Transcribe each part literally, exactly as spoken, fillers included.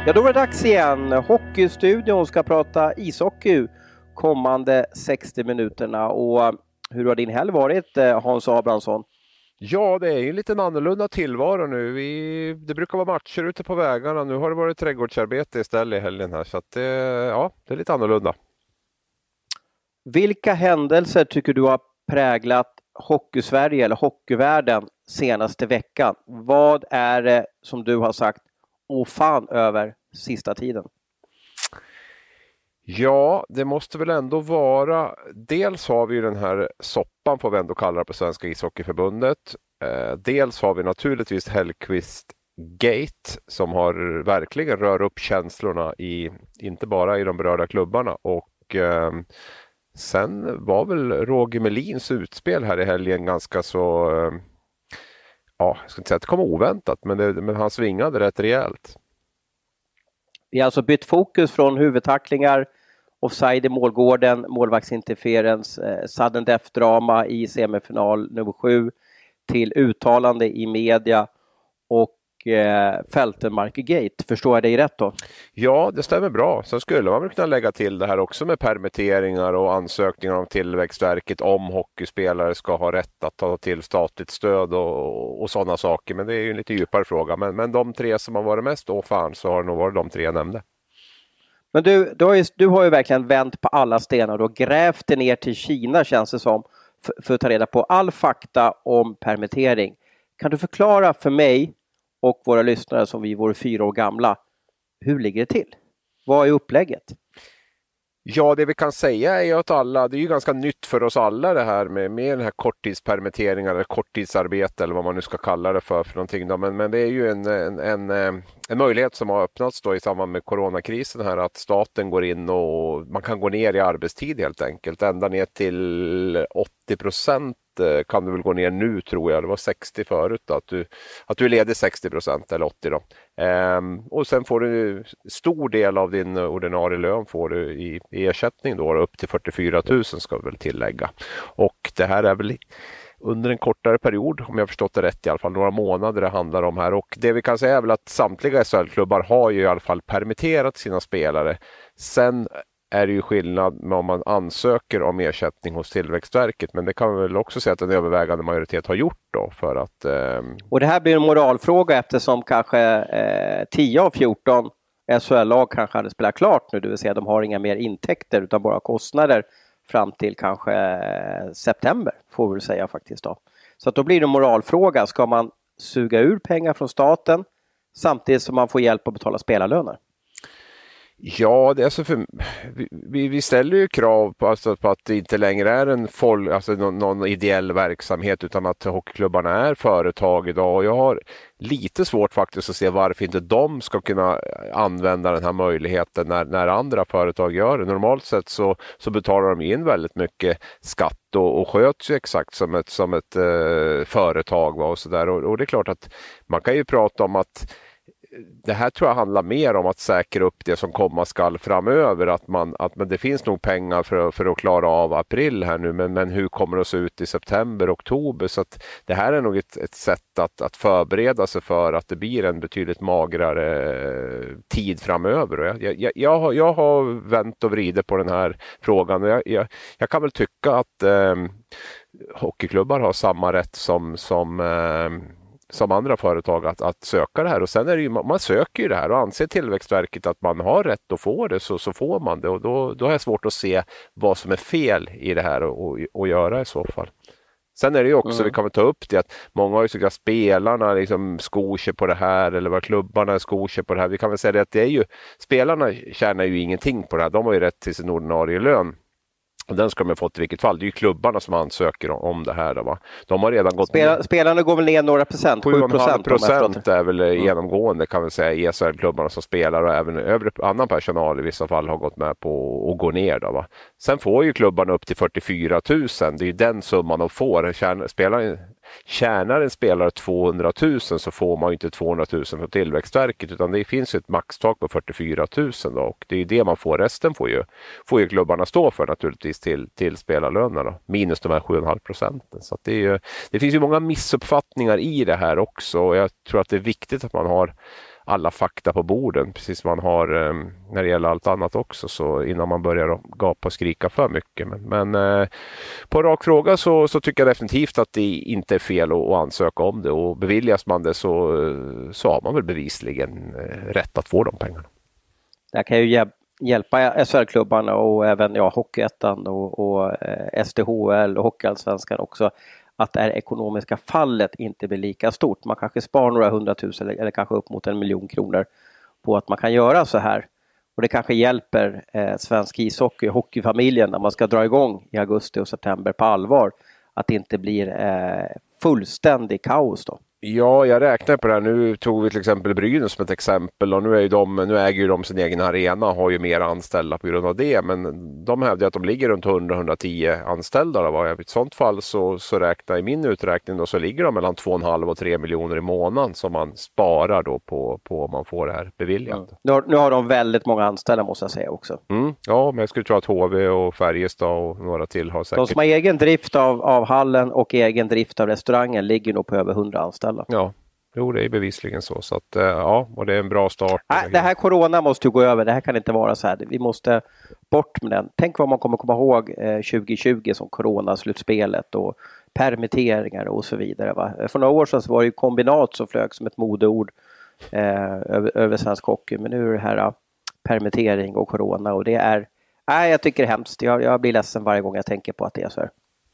Ja, då är det dags igen. Hockeystudion ska prata ishockey kommande sextio minuterna. Och hur har din helg varit, Hans Abrahamsson? Ja, det är ju lite en annorlunda tillvaro nu. Vi, det brukar vara matcher ute på vägarna. Nu har det varit trädgårdsarbete istället i helgen här. Så att det, ja, det är lite annorlunda. Vilka händelser tycker du har präglat Hockeysverige eller hockeyvärlden senaste veckan? Vad är det som du har sagt åh fan över sista tiden? Ja, det måste väl ändå vara, dels har vi ju den här soppan får vi ändå kalla det på Svenska ishockeyförbundet. Eh, dels har vi naturligtvis Hellqvist Gate som har verkligen rör upp känslorna i, inte bara i de berörda klubbarna. Och eh, sen var väl Roger Melins utspel här i helgen ganska så, eh, ja, jag ska inte säga att det kom oväntat, men, det, men han svingade rätt rejält. Vi har alltså bytt fokus från huvudtacklingar, offside i målgården, målvaktsinterferens, eh, sudden death-drama i semifinal nummer sju till uttalande i media och eh, Fältenmark-gate. Förstår jag dig rätt då? Ja, det stämmer bra. Så skulle man väl kunna lägga till det här också med permitteringar och ansökningar om Tillväxtverket om hockeyspelare ska ha rätt att ta till statligt stöd och, och sådana saker. Men det är ju en lite djupare fråga. Men, men de tre som har varit mest åh fan så har det nog varit de tre jag nämnde. Men du, du, har ju, du har ju verkligen vänt på alla stenar och grävt det ner till Kina känns det som för, för att ta reda på all fakta om permittering. Kan du förklara för mig och våra lyssnare som vi vore fyra år gamla, hur ligger det till? Vad är upplägget? Ja, det vi kan säga är ju att alla, det är ju ganska nytt för oss alla det här med, med den här korttidspermitteringar eller korttidsarbete eller vad man nu ska kalla det för, för någonting då. Men, men det är ju en, en, en, en möjlighet som har öppnats då i samband med coronakrisen här, att staten går in och man kan gå ner i arbetstid helt enkelt, ända ner till åttio procent kan du väl gå ner nu tror jag, det var sextio förut då, att du, att du är ledig sextio procent eller åttio då. Ehm, och sen får du stor del av din ordinarie lön får du i, i ersättning då, upp till fyrtiofyra tusen ska vi väl tillägga. Och det här är väl under en kortare period, om jag har förstått det rätt i alla fall, några månader det handlar om här. Och det vi kan säga är väl att samtliga S H L-klubbar har ju i alla fall permitterat sina spelare. Sen är det ju skillnad med om man ansöker om ersättning hos Tillväxtverket, men det kan man väl också säga att en övervägande majoritet har gjort då för att... Eh... Och det här blir en moralfråga eftersom kanske eh, tio av fjorton S H L-lag kanske hade spelat klart nu, det vill säga de har inga mer intäkter utan bara kostnader fram till kanske eh, september, får vi väl säga faktiskt då. Så att då blir det en moralfråga, ska man suga ur pengar från staten samtidigt som man får hjälp att betala spelarlöner? Ja, det är alltså för, vi, vi ställer ju krav på, alltså, på att det inte längre är en folk, alltså någon, någon ideell verksamhet utan att hockeyklubbarna är företag idag. Och jag har lite svårt faktiskt att se varför inte de ska kunna använda den här möjligheten när, när andra företag gör det. Normalt sett så, så betalar de in väldigt mycket skatt och, och sköts ju exakt som ett, som ett eh, företag. Va, och, så där. Och, och det är klart att man kan ju prata om att det här tror jag handlar mer om att säkra upp det som komma skall framöver. Att, man, att men det finns nog pengar för, för att klara av april här nu. Men, men hur kommer det att se ut i september, oktober? Så att det här är nog ett, ett sätt att, att förbereda sig för att det blir en betydligt magrare tid framöver. Och jag, jag, jag, har, jag har vänt och vridit på den här frågan. Och jag, jag, jag kan väl tycka att eh, hockeyklubbar har samma rätt som... som eh, som andra företag att, att söka det här. Och sen är det ju, man söker ju det här och anser Tillväxtverket att man har rätt att få det, så, så får man det. Och då, då har jag svårt att se vad som är fel i det här och, och, och göra i så fall. Sen är det ju också, mm. vi kan väl ta upp det, att många har ju tyckt att spelarna liksom skor sig på det här, eller vad klubbarna skor sig på det här. Vi kan väl säga det att det är ju, spelarna tjänar ju ingenting på det här. De har ju rätt till sin ordinarie lön. Den ska de ha fått i vilket fall. Det är ju klubbarna som ansöker om det här. Då, va? De har redan gått Spel, Spelarna går väl ner några procent? sju komma fem procent är väl mm. genomgående kan vi säga i S H L-klubbarna som spelar, och även övrig annan personal i vissa fall har gått med på att gå ner. Då, va? Sen får ju klubbarna upp till fyrtiofyra tusen. Det är ju den summan de får. Tjänar, spelar, tjänar en spelare tvåhundra tusen så får man ju inte tvåhundra tusen från Tillväxtverket, utan det finns ju ett maxtak på fyrtiofyra tusen. Då, och det är ju det man får. Resten får ju, får ju klubbarna stå för naturligtvis till, till spelarlönerna. Minus de här sju komma fem procenten. Så att det, är ju, det finns ju många missuppfattningar i det här också. Och jag tror att det är viktigt att man har alla fakta på borden, precis som man har eh, när det gäller allt annat också, så innan man börjar gapa och skrika för mycket. Men, men eh, på en rak fråga så, så tycker jag definitivt att det inte är fel att, att ansöka om det, och beviljas man det så, så har man väl bevisligen eh, rätt att få de pengarna. Det kan ju hjälpa S H L-klubbarna och även ja, Hockeyettan och, och eh, S D H L och Hockeyallsvenskan också, att det här ekonomiska fallet inte blir lika stort. Man kanske spar några hundratusen eller, eller kanske upp mot en miljon kronor på att man kan göra så här. Och det kanske hjälper eh, svensk ishockey, hockeyfamiljen, när man ska dra igång i augusti och september på allvar, att det inte blir eh, fullständig kaos då. Ja, jag räknar på det här. Nu tog vi till exempel Brynäs som ett exempel, och nu, är ju de, nu äger ju de sin egen arena och har ju mer anställda på grund av det, men de hävdar att de ligger runt hundra till hundratio anställda. Då. I ett sånt fall så, så räknar i min uträkning då, så ligger de mellan två och en halv och tre miljoner i månaden som man sparar då på, på om man får det här beviljat. Mm. Nu, har, nu har de väldigt många anställda, måste jag säga också. Mm, ja, men jag skulle tro att H V och Färjestad och några till har säkert... De som har egen drift av, av hallen och egen drift av restaurangen ligger nog på över hundra anställda. Ja, jo, det är bevisligen så. Så att, ja, och det är en bra start. Nej, det här corona måste ju gå över. Det här kan inte vara så här. Vi måste bort med den. Tänk vad man kommer komma ihåg eh, tjugo tjugo som coronaslutspelet och permitteringar och så vidare. Va? För några år sedan så var det ju kombinat som flög som ett modeord eh, över, över svensk hockey. Men nu är det här uh, permittering och corona, och det är, nej, jag tycker det är hemskt. Jag, jag blir ledsen varje gång jag tänker på att det är så här.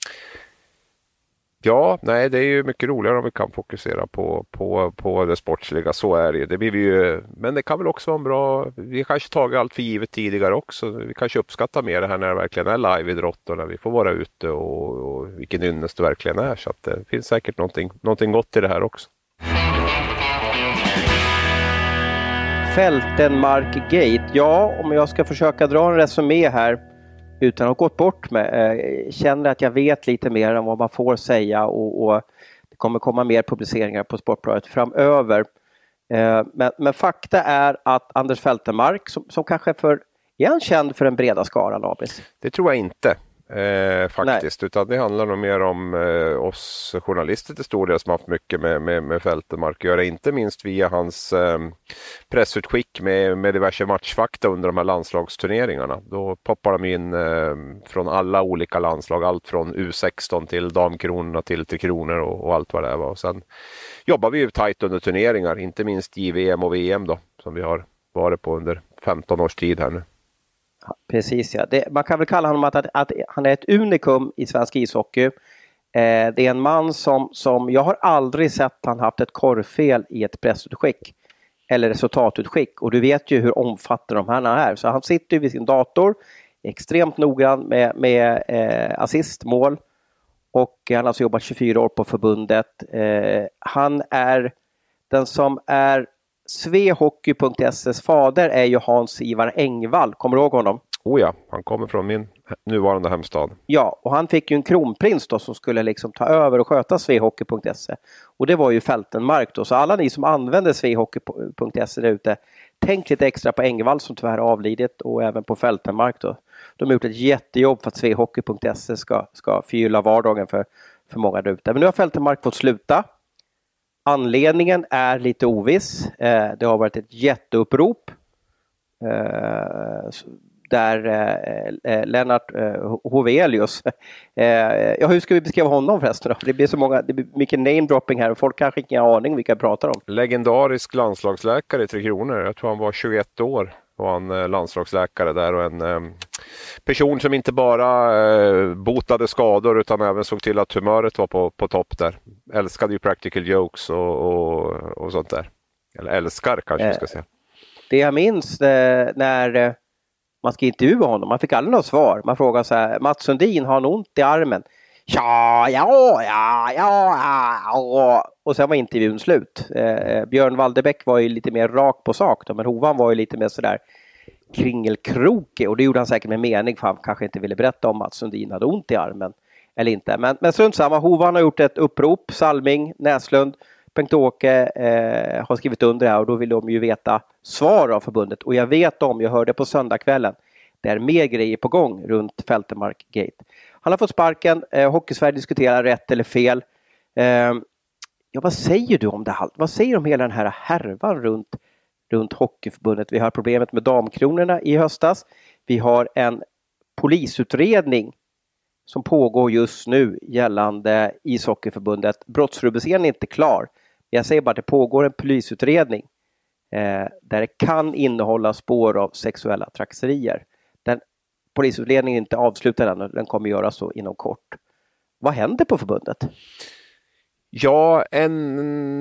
Ja, nej, det är ju mycket roligare om vi kan fokusera på, på, på det sportsliga, så är det ju. Det blir vi ju, men det kan väl också vara en bra, vi kanske tagit allt för givet tidigare också. Vi kanske uppskattar mer det här när det verkligen är live-idrott och när vi får vara ute och, och vilken ynnest det verkligen är. Så att det finns säkert någonting, någonting gott i det här också. Fältenmark-gate. Ja, om jag ska försöka dra en resumé här utan att ha gått bort med. Eh, känner att jag vet lite mer än vad man får säga, och, och det kommer komma mer publiceringar på Sportbladet framöver. Eh, men, men fakta är att Anders Fältenmark, som, som kanske för, är han känd för den breda skaran, Abis? Det tror jag inte. Eh, faktiskt, Nej. Utan det handlar nog mer om eh, oss journalister till stor del som haft mycket med, med, med Fältenmark att göra, inte minst via hans eh, pressutskick med, med diverse matchfakta under de här landslagsturneringarna. Då poppar de in eh, från alla olika landslag, allt från U sexton till damkronorna till till kronor och, och allt vad det är. Och sen jobbar vi ju tajt under turneringar, inte minst J V M och V M då, som vi har varit på under femton års tid här nu. Precis, ja. Det, man kan väl kalla honom att, att, att han är ett unikum i svensk ishockey. Eh, det är en man som, som jag har aldrig sett han haft ett korrfel i ett pressutskick eller resultatutskick. Och du vet ju hur omfattande de här är. Så han sitter vid sin dator, extremt noggrann med, med eh, assistmål. Och han har alltså jobbat tjugofyra år på förbundet. Eh, han är den som är svehockey punkt ses fader är ju Hans-Ivar Engvall. Kommer du ihåg honom? Oh ja, han kommer från min nuvarande hemstad. Ja, och han fick ju en kronprins då som skulle liksom ta över och sköta svehockey punkt se. Och det var ju Fältenmark då. Så alla ni som använder svehockey punkt se där ute, tänk lite extra på Engvall som tyvärr avlidit, och även på Fältenmark då. De har gjort ett jättejobb för att svehockey punkt se ska, ska förgylla vardagen för, för många där ute. Men nu har Fältenmark fått sluta. Anledningen är lite oviss. Eh, det har varit ett jätteupprop eh, där eh, Lennart eh, Hovelius, eh, ja, hur ska vi beskriva honom förresten då? Det blir så många, det blir mycket namedropping här och folk kanske inte har aning vilka jag pratar om. Legendarisk landslagsläkare i Tre Kronor. Jag tror han var tjugoett år och han eh, landslagsläkare där, och en eh, person som inte bara eh, botade skador utan även såg till att humöret var på, på topp där. Älskade ju practical jokes och, och, och sånt där. Eller älskar kanske eh, vi ska säga. Det jag minns eh, när eh, man ska intervjua honom, man fick aldrig något svar. Man frågar så här: Mats Sundin, har han ont i armen? Ja, ja, ja, ja, ja. Och sen var intervjun slut. Eh, Björn Walderbäck var ju lite mer rak på sak då, men Hovan var ju lite mer sådär kringelkrokig, och det gjorde han säkert med mening, för han kanske inte ville berätta om att Sundin hade ont i armen eller inte. Men, men strunt samma, Hovan har gjort ett upprop, Salming, Näslund, Bengt-Åke eh, har skrivit under det här, och då vill de ju veta svar av förbundet. Och jag vet om, jag hörde på söndagskvällen, det är mer grejer på gång runt Fältenmark Gate. Han har fått sparken, eh, Hockeysverige diskuterar rätt eller fel. Eh, ja, vad säger du om det här? Vad säger du om hela den här härvan runt runt Hockeyförbundet. Vi har problemet med damkronorna i höstas. Vi har en polisutredning som pågår just nu gällande ishockeyförbundet. Brottsrubriceringen är inte klar. Jag säger bara att det pågår en polisutredning eh, där det kan innehålla spår av sexuella trakasserier. Den polisutredningen är inte avslutad än, den kommer göra så inom kort. Vad händer på förbundet? Ja, en,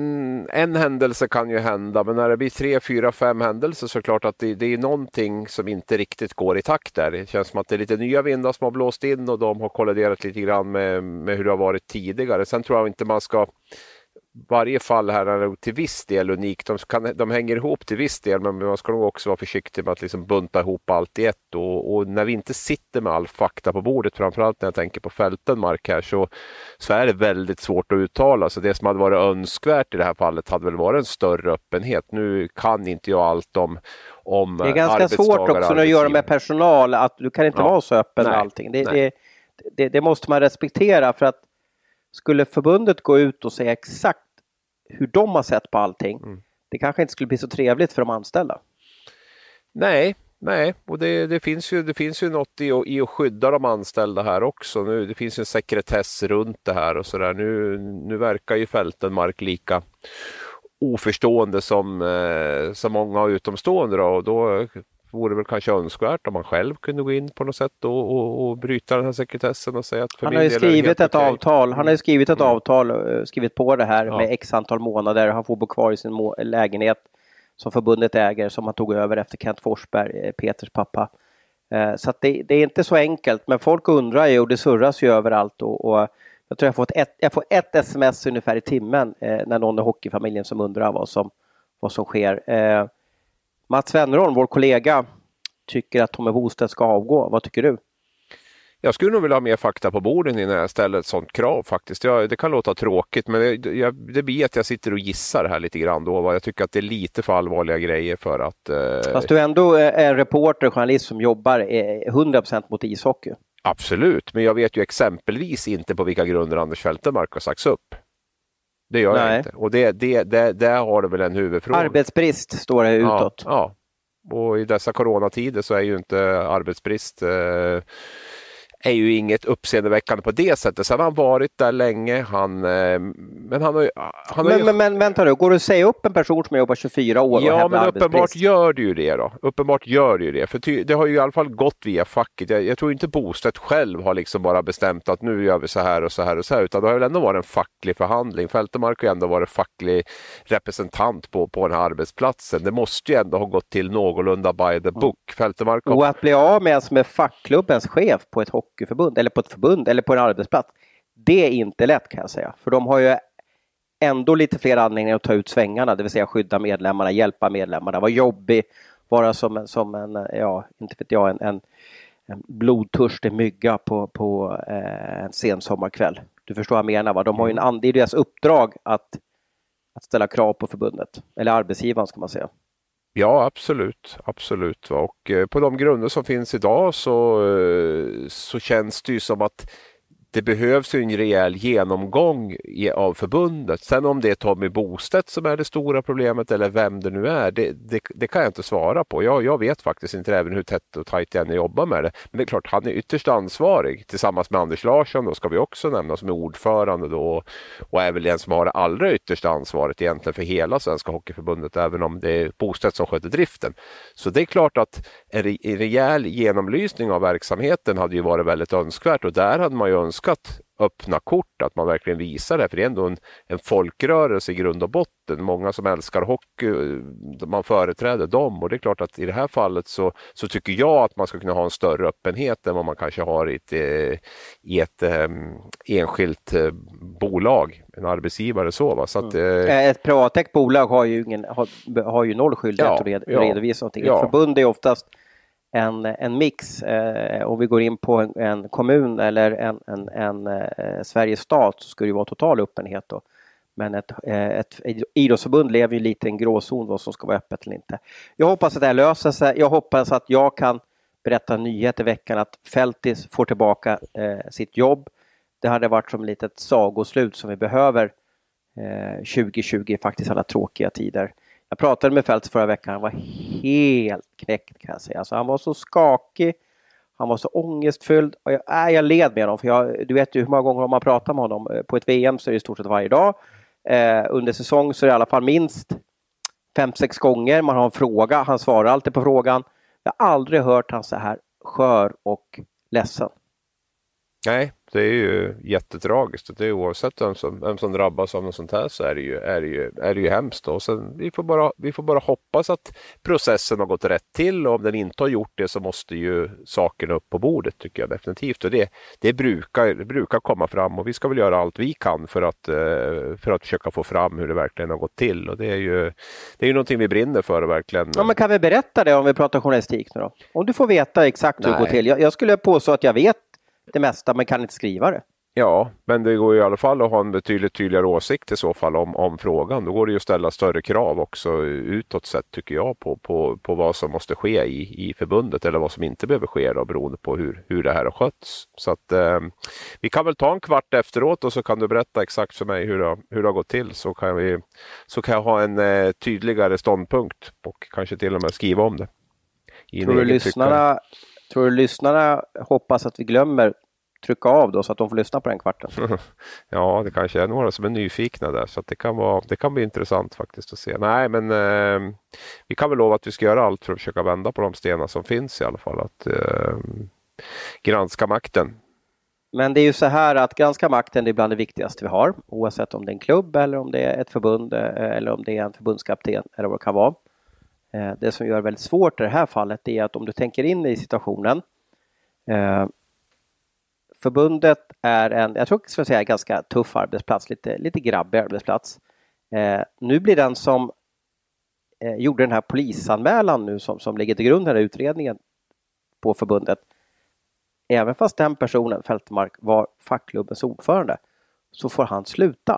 en händelse kan ju hända, men när det blir tre, fyra, fem händelser så är det klart att det, det är någonting som inte riktigt går i takt där. Det känns som att det är lite nya vindar som har blåst in och de har kolliderat lite grann med, med hur det har varit tidigare. Sen tror jag inte man ska... Varje fall här är till viss del unikt. De, kan, de hänger ihop till viss del, men man ska nog också vara försiktig med att liksom bunta ihop allt i ett. Och, och när vi inte sitter med all fakta på bordet, framförallt när jag tänker på Fältenmark här, så, så är det väldigt svårt att uttala. Så det som hade varit önskvärt i det här fallet hade väl varit en större öppenhet. Nu kan inte jag allt om om Det är ganska svårt också att göra med personal, att du kan inte ja. vara så öppen med allting. Det, det, det, det måste man respektera, för att skulle förbundet gå ut och säga exakt hur de har sett på allting, mm. det kanske inte skulle bli så trevligt för de anställda. Nej, nej. Och det, det, finns ju, det finns ju något i, i att skydda de anställda här också. Nu, det finns ju en sekretess runt det här och sådär. Nu, nu verkar ju Fältenmark lika oförstående som, eh, som många utomstående då, och då vore det väl kanske önskvärt om man själv kunde gå in på något sätt och, och, och bryta den här sekretessen och säga att för han har ju skrivit ett okej. avtal, han har ju skrivit ett mm. avtal och skrivit på det här ja. med x antal månader. Han får bo kvar i sin må- lägenhet som förbundet äger, som han tog över efter Kent Forsberg, Peters pappa. Eh, så att det, det är inte så enkelt, men folk undrar ju och det surras ju överallt och, och jag tror jag får ett, jag får ett sms ungefär i timmen eh, när någon i hockeyfamiljen som undrar vad som, vad som sker. Eh, Mats Wennerholm, vår kollega, tycker att Tommy Bostedt ska avgå. Vad tycker du? Jag skulle nog vilja ha mer fakta på borden innan jag ställer ett sånt krav faktiskt. Jag, det kan låta tråkigt, men det, jag, det blir att jag sitter och gissar här lite grann då. Jag tycker att det är lite för allvarliga grejer för att... Eh... Fast du är ändå en reporter, journalist som jobbar hundra procent mot ishockey. Absolut, men jag vet ju exempelvis inte på vilka grunder Anders Fältenmark har sagts upp. Det gör Nej. jag inte. Och det, det, det, där har det väl en huvudfråga. Arbetsbrist står det utåt. Ja, ja. Och i dessa coronatider så är ju inte arbetsbrist eh, är ju inget uppseendeväckande på det sättet. Sen har han varit där länge. Han, eh, men han har, han har men, ju... men, men vänta nu, går du att säga upp en person som jobbar tjugofyra år och Ja, men arbetsbrist? uppenbart gör det ju det då. Uppenbart gör det ju det. För ty, det har ju i alla fall gått via facket. Jag, jag tror inte Bostedt själv har liksom bara bestämt att nu gör vi så här och så här och så här. Utan det har väl ändå varit en facklig förhandling. Fältenmark har ju ändå varit facklig representant på, på den här arbetsplatsen. Det måste ju ändå ha gått till någorlunda by the book. Fältenmark har... Och att bli av med en som är fackklubbens chef på ett hockeyförbund eller på ett förbund eller på en arbetsplats, det är inte lätt kan jag säga. För de har ju ändå lite fler anledningar att ta ut svängarna, det vill säga skydda medlemmarna, hjälpa medlemmarna, vara jobbig, vara som en, som en ja, inte vet jag, en, en, en blodtörstig mygga på, på eh, en sen sommarkväll. Du förstår vad jag menar, va? De har ju en, det är deras uppdrag att, att ställa krav på förbundet, eller arbetsgivaren ska man säga. Ja, absolut. absolut. Och eh, på de grunder som finns idag så, eh, så känns det ju som att det behövs en rejäl genomgång i, av förbundet. Sen om det är Tommy Bostedt som är det stora problemet eller vem det nu är, det, det, det kan jag inte svara på. Jag, jag vet faktiskt inte även hur tätt och tajt jag jobbar med det. Men det är klart, han är ytterst ansvarig tillsammans med Anders Larsson, då ska vi också nämna, som är ordförande då, och är väl den som har det allra yttersta ansvaret egentligen för hela Svenska Hockeyförbundet, även om det är Bostedt som sköter driften. Så det är klart att en, re, en rejäl genomlysning av verksamheten hade ju varit väldigt önskvärt, och där hade man ju önskat öppna kort, att man verkligen visar det, för det är ändå en, en folkrörelse i grund och botten. Många som älskar hockey, man företräder dem, och det är klart att i det här fallet så, så tycker jag att man ska kunna ha en större öppenhet än vad man kanske har i ett, i ett um, enskilt uh, bolag, en arbetsgivare så va. Så att, mm. uh, ett privatägt bolag har ju, ingen, har, har ju noll skyldighet ja, att red, ja, redovisa någonting. Ja. Ett förbund är oftast En, en mix, eh, och vi går in på en, en kommun eller en, en, en eh, Sveriges stat, så ska det ju vara total öppenhet då. Men ett, eh, ett idrottsförbund lever ju lite i en gråzon vad som ska vara öppet eller inte. Jag hoppas att det här löser sig. Jag hoppas att jag kan berätta en nyhet i veckan att Fältis får tillbaka eh, sitt jobb. Det hade varit som ett litet sagoslut som vi behöver eh, tjugo tjugo, faktiskt alla tråkiga tider. Jag pratade med Fält förra veckan, han var helt knäckt kan jag säga. Alltså, han var så skakig, han var så ångestfylld och jag, äh, jag led med honom. För jag, du vet ju hur många gånger man pratar med honom. På ett V M så är det i stort sett varje dag. Eh, under säsong så är det i alla fall minst fem, sex gånger man har en fråga. Han svarar alltid på frågan. Jag har aldrig hört han så här skör och ledsen. Nej, det är ju jättetragiskt. Det är oavsett vem som, vem som drabbas av något sånt här så är det ju, är det ju, är det ju hemskt. Och sen, vi, får bara, vi får bara hoppas att processen har gått rätt till och om den inte har gjort det så måste ju saken upp på bordet tycker jag definitivt. Och det, det, brukar, det brukar komma fram och vi ska väl göra allt vi kan för att, för att försöka få fram hur det verkligen har gått till. Och det är ju, det är ju någonting vi brinner för verkligen. Ja, men kan vi berätta det om vi pratar journalistik nu då? Om du får veta exakt hur det går till. Jag, jag skulle påstå att jag vet det mesta men kan inte skriva det. Ja, men det går ju i alla fall att ha en betydligt tydligare åsikt i så fall om, om frågan. Då går det ju att ställa större krav också utåt sett tycker jag på, på, på vad som måste ske i, i förbundet eller vad som inte behöver ske då, beroende på hur, hur det här har skötts. Så att eh, vi kan väl ta en kvart efteråt och så kan du berätta exakt för mig hur det, hur det har gått till så kan, vi, så kan jag ha en eh, tydligare ståndpunkt och kanske till och med skriva om det. Tror du, lyssnarna, tror du lyssnarna hoppas att vi glömmer trycka av då så att de får lyssna på den kvarten? Ja, det kanske är några som är nyfikna där så att det kan vara, det kan bli intressant faktiskt att se. Nej, men eh, vi kan väl lova att vi ska göra allt för att försöka vända på de stenar som finns i alla fall. Att eh, granska makten. Men det är ju så här att granska makten är bland det viktigaste vi har. Oavsett om det är en klubb eller om det är ett förbund eller om det är en förbundskapten eller vad det kan vara. Eh, det som gör det väldigt svårt i det här fallet är att om du tänker in i situationen eh, förbundet är en, jag tror jag ska säga, ganska tuff arbetsplats, lite, lite grabbig arbetsplats. Eh, nu blir den som eh, gjorde den här polisanmälan nu som, som ligger till grund här utredningen på förbundet. Även fast den personen, Fältmark, var fackklubbens ordförande så får han sluta.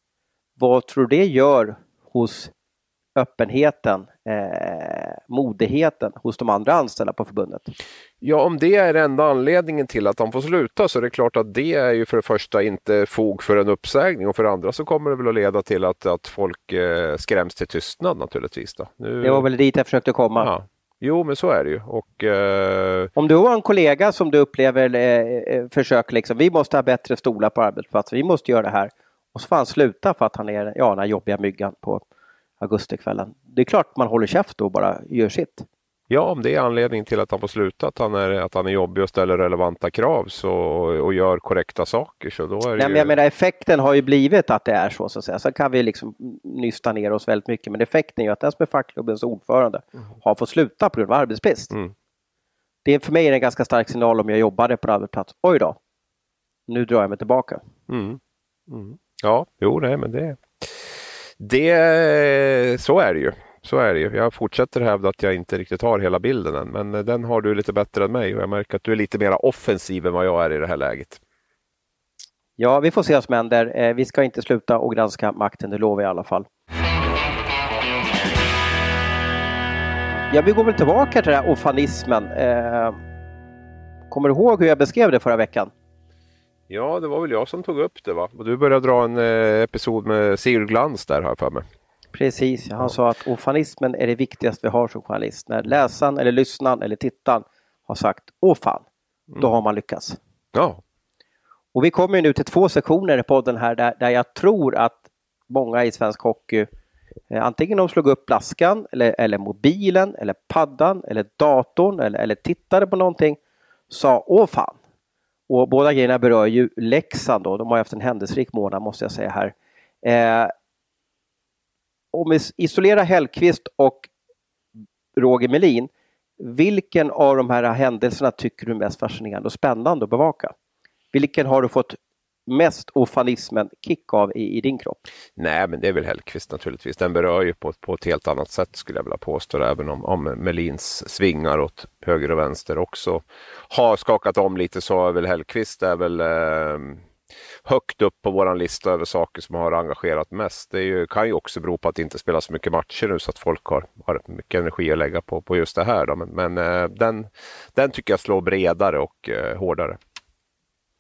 Vad tror du det gör hos öppenheten, eh, modigheten hos de andra anställda på förbundet? Ja, om det är enda anledningen till att de får sluta så är det klart att det är ju för det första inte fog för en uppsägning och för det andra så kommer det väl att leda till att, att folk eh, skräms till tystnad naturligtvis. Då. Nu... Det var väl dit jag försökte komma. Ja. Jo, men så är det ju. Och, eh... Om du har en kollega som du upplever eh, försöker liksom, vi måste ha bättre stolar på arbetsplatsen, vi måste göra det här. Och så får han sluta för att han är ja, den här jobbiga myggan på augustikvällen. Det är klart man håller käft och bara gör sitt. Ja, om det är anledningen till att han får sluta, att han är, att han är jobbig och ställer relevanta krav så, och gör korrekta saker. Så då är det Nej, ju... men jag menar, effekten har ju blivit att det är så, så att säga. Så kan vi liksom nysta ner oss väldigt mycket. Men effekten är ju att den som är fackklubbens ordförande mm. har fått sluta på grund av arbetsbrist. Mm. Det är för mig en ganska stark signal om jag jobbade på en arbetsplats. Oj då, nu drar jag mig tillbaka. Mm. Mm. Ja, jo, nej, men det, det så är det ju. Så är det ju. Jag fortsätter hävda att jag inte riktigt har hela bilden än, men den har du lite bättre än mig och jag märker att du är lite mer offensiv än vad jag är i det här läget. Ja, vi får se vad som händer. Vi ska inte sluta och granska makten, det lovar jag i alla fall. Ja, vi går väl tillbaka till den här ofanismen. Kommer du ihåg hur jag beskrev det förra veckan? Ja, det var väl jag som tog upp det, va? Och du började dra en eh, episod med Sigurd Glans där, har jag för mig. Precis, han ja. sa att ofanismen är det viktigaste vi har som journalist. När läsaren eller lyssnaren eller tittaren har sagt åh fan, mm. då har man lyckats. Ja. Och vi kommer ju nu till två sektioner i podden här där, där jag tror att många i svensk hockey eh, antingen de slog upp flaskan eller, eller mobilen eller paddan eller datorn eller, eller tittade på någonting sa åh fan. Och båda grejerna berör ju Leksand då. De har haft en händelserik månad måste jag säga här. Eh, om vi isolerar Hellqvist och Roger Melin, vilken av de här händelserna tycker du är mest fascinerande och spännande att bevaka? Vilken har du fått mest ofanismen kick av i, i din kropp? Nej, men det är väl Hellqvist naturligtvis. Den berör ju på, på ett helt annat sätt skulle jag vilja påstå. Även om, om Melins svingar åt höger och vänster också har skakat om lite, så är väl Hellqvist är väl eh, högt upp på våran lista över saker som har engagerat mest. Det är ju, kan ju också bero på att det inte spelar så mycket matcher nu så att folk har, har mycket energi att lägga på, på just det här. Då. Men, men eh, den, den tycker jag slår bredare och eh, hårdare.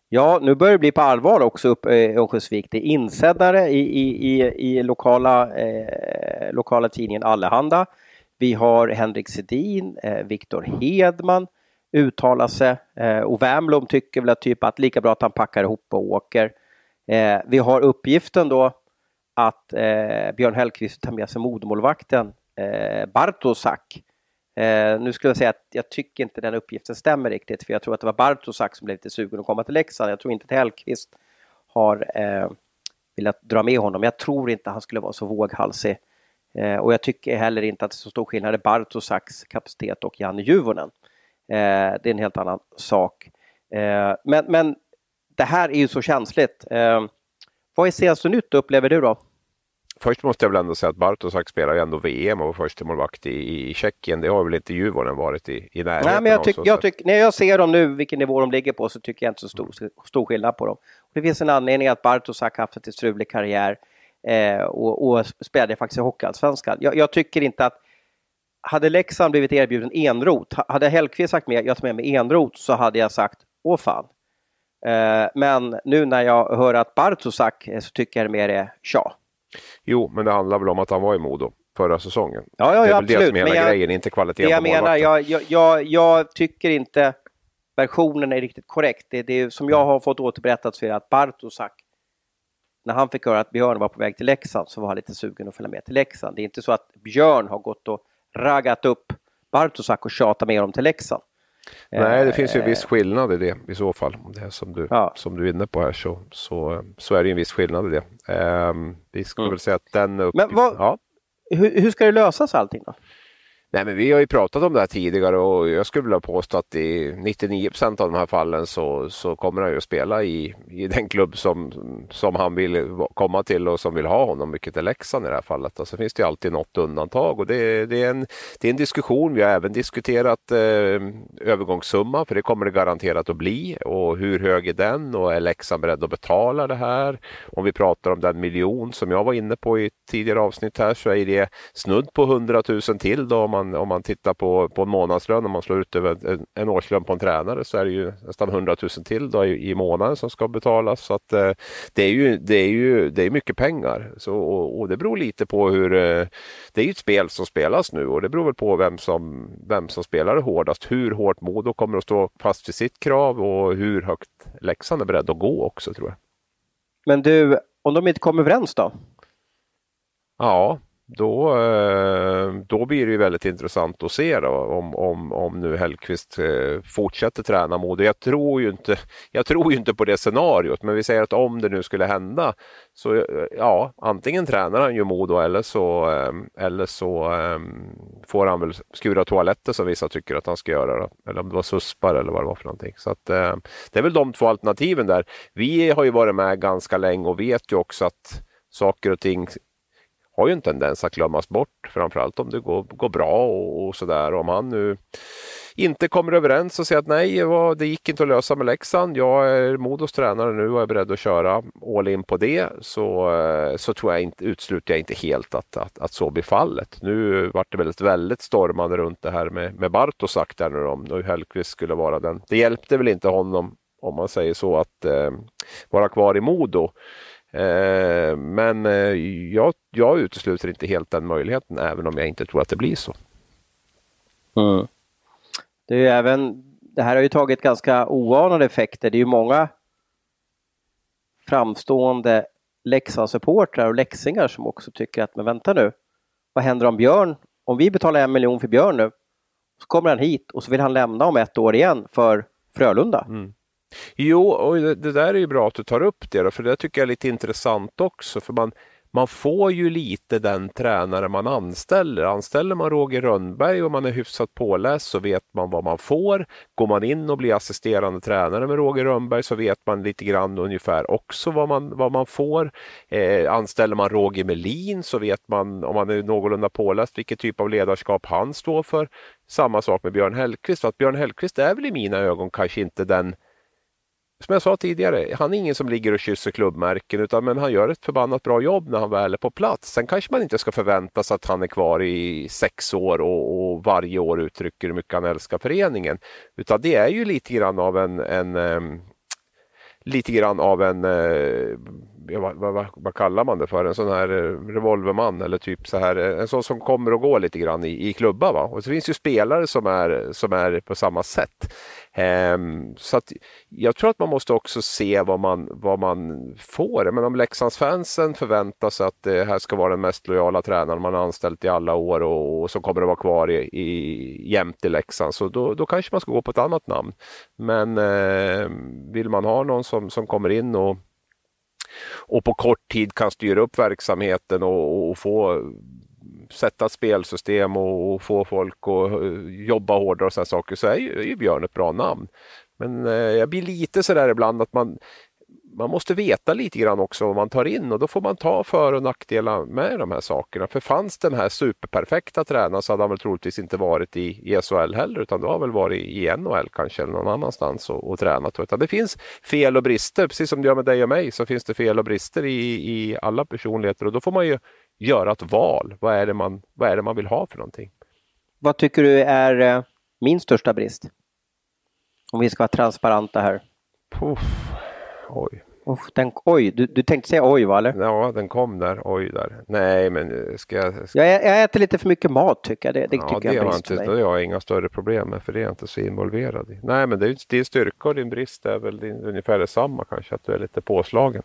Ja, nu börjar det bli på allvar också upp i Örnsköldsvik. Det är insändare i, i, i, i lokala, eh, lokala tidningen Allehanda. Vi har Henrik Sedin, eh, Viktor Hedman uttalar sig. Eh, och Wernbloom tycker väl att, typ att lika bra att han packar ihop och åker. Eh, vi har uppgiften då att eh, Björn Hellkvist tar med sig modermålvakten eh, Bartosak. Eh, nu skulle jag säga att jag tycker inte den uppgiften stämmer riktigt, för jag tror att det var Bartosak som blev lite sugen att komma till Leksand. Jag tror inte att Hellkvist har eh, velat dra med honom. Jag tror inte han skulle vara så våghalsig. Eh, och jag tycker heller inte att det är så stor skillnad i Bartosaks kapacitet och Janne Juvonen. Eh, det är en helt annan sak. Eh, men, men det här är ju så känsligt. Eh, vad är senaste nytt upplever du då? Först måste jag väl ändå säga att Bartosak spelar ju ändå V M och var första målvakt i, i Tjeckien. Det har väl inte Juvonen varit i, i närheten. Nej, men jag tyck, jag tyck, när jag ser dem nu, vilken nivå de ligger på, så tycker jag inte så stor, stor skillnad på dem. Det finns en anledning att Bartosak haft en strulig karriär eh, och, och spelade faktiskt i Hockeyallsvenskan. Jag, jag tycker inte att hade Leksand blivit erbjuden Enroth, hade Hellkvist sagt med, jag tar med mig Enroth, så hade jag sagt, åh fan. Eh, men nu när jag hör att Bartosak, så tycker jag mer är tja. Jo, men det handlar väl om att han var i Modo förra säsongen. Ja, ja, det är ja, väl absolut. det som är hela men jag, grejen, inte kvaliteten jag på menar, jag, jag, jag, jag tycker inte versionen är riktigt korrekt. Det, det som jag har fått återberättat så är att Bartosak, när han fick höra att Björn var på väg till Leksand, så var han lite sugen att följa med till Leksand. Det är inte så att Björn har gått och raggat upp Bartosak och tjatat med honom till Leksand. Nej, det finns ju en viss skillnad i det i så fall. Det här som du, ja. som du är inne på här, så, så, så är det ju en viss skillnad i det. Um, vi ska mm. väl säga att den upp... Men vad, ja. hur, hur ska det lösas allting då? Nej, men vi har ju pratat om det här tidigare och jag skulle vilja påstå att i nittionio procent av de här fallen så, så kommer han ju att spela i, i den klubb som, som han vill komma till och som vill ha honom, vilket är Leksand i det här fallet. Och så finns det ju alltid något undantag och det, det, är, en, det är en diskussion. Vi har även diskuterat eh, övergångssumma, för det kommer det garanterat att bli, och hur hög är den och är Leksand beredd att betala det här? Om vi pratar om den miljon som jag var inne på i tidigare avsnitt här, så är det snudd på hundratusen till då, om man om man tittar på, på en månadslön, om man slår ut över en, en årslön på en tränare, så är det ju nästan hundratusen till då i, i månaden som ska betalas. Så att eh, det är ju det är ju det är mycket pengar. Så, och, och det beror lite på hur eh, det är ju ett spel som spelas nu, och det beror väl på vem som vem som spelar det hårdast, hur hårt Modo kommer att stå fast vid sitt krav och hur högt Leksand är beredd att gå också, tror jag. Men du, om de inte kommer överens då? Ja, Då, då blir det ju väldigt intressant att se då, om, om, om nu Hellkvist fortsätter träna Modo. Jag tror ju inte, jag tror ju inte på det scenariot, men vi säger att om det nu skulle hända, så ja, antingen tränar han ju Modo eller så, eller så får han väl skura toaletter som vissa tycker att han ska göra då. Eller om det var suspar eller vad det var för någonting. Så att, det är väl de två alternativen där. Vi har ju varit med ganska länge och vet ju också att saker och ting har ju en tendens att glömmas bort, framförallt om det går, går bra och, och sådär. Om han nu inte kommer överens och säger att nej, det gick inte att lösa med Leksand, jag är Modos tränare nu och är beredd att köra all in på det, så, så tror jag inte, utesluter jag inte helt att, att, att så blir fallet. Nu var det väldigt, väldigt stormande runt det här med, med Bartosak där nu, om nu Hellkvist skulle vara den. Det hjälpte väl inte honom, om man säger så, att eh, vara kvar i Modo. Eh, men eh, jag, jag utesluter inte helt den möjligheten, även om jag inte tror att det blir så. Mm. Det är ju även, det här har ju tagit ganska oanade effekter. Det är ju många framstående Leksandssupportrar och leksingar som också tycker att, men vänta nu, vad händer om Björn, om vi betalar en miljon för Björn nu, så kommer han hit och så vill han lämna om ett år igen för Frölunda. Mm. Jo, och det, det där är ju bra att du tar upp det då, för det tycker jag är lite intressant också, för man, man får ju lite den tränare man anställer. Anställer man Roger Rönnberg och man är hyfsat påläst, så vet man vad man får. Går man in och blir assisterande tränare med Roger Rönnberg, så vet man lite grann ungefär också vad man, vad man får. Eh, anställer man Roger Melin, så vet man, om man är någorlunda påläst, vilket typ av ledarskap han står för. Samma sak med Björn Hellkvist, för att Björn Hellkvist är väl i mina ögon kanske inte den, som jag sa tidigare, han är ingen som ligger och kysser klubbmärken, utan men han gör ett förbannat bra jobb när han väl är på plats. Sen kanske man inte ska förvänta sig att han är kvar i sex år och, och varje år uttrycker hur mycket han älskar föreningen. Utan det är ju lite grann av en, en um, lite grann av en, eh, ja, vad, vad, vad kallar man det för? En sån här eh, revolverman eller typ så här, en sån som kommer och går lite grann i, i klubba, va? Och så finns ju spelare som är, som är på samma sätt. Um, så att jag tror att man måste också se vad man, vad man får. Men om Leksandsfansen förväntar sig att det här ska vara den mest lojala tränaren man har anställt i alla år och, och som kommer att vara kvar i, i, jämt i Leksand, så då, då kanske man ska gå på ett annat namn. Men uh, vill man ha någon som, som kommer in och, och på kort tid kan styra upp verksamheten och, och få sätta ett spelsystem och, och få folk att jobba hårdare och sådana saker, så är ju, är ju Björn ett bra namn. Men eh, jag blir lite sådär ibland att man, man måste veta lite grann också vad man tar in, och då får man ta för- och nackdelar med de här sakerna. För fanns den här superperfekta tränaren så hade han väl troligtvis inte varit i, i S H L heller, utan då har väl varit i N H L kanske eller någon annanstans och, och tränat. Utan det finns fel och brister, precis som det gör med dig och mig, så finns det fel och brister i, i alla personligheter, och då får man ju göra ett val. Vad är det man, vad är det man vill ha för någonting? Vad tycker du är eh, min största brist? Om vi ska vara transparenta här. Puff. Oj. Uff, den, oj, du, du tänkte säga oj, va? Eller? Ja, den kom där. Oj där. Nej, men ska jag... Ska... Jag, jag äter lite för mycket mat, tycker jag. Det, det ja, tycker det jag är har brist inte, för mig. det har jag inga större problem med, för det är jag inte så involverad i. Nej, men det är din styrka och din brist är väl din, ungefär detsamma kanske, att du är lite påslagen.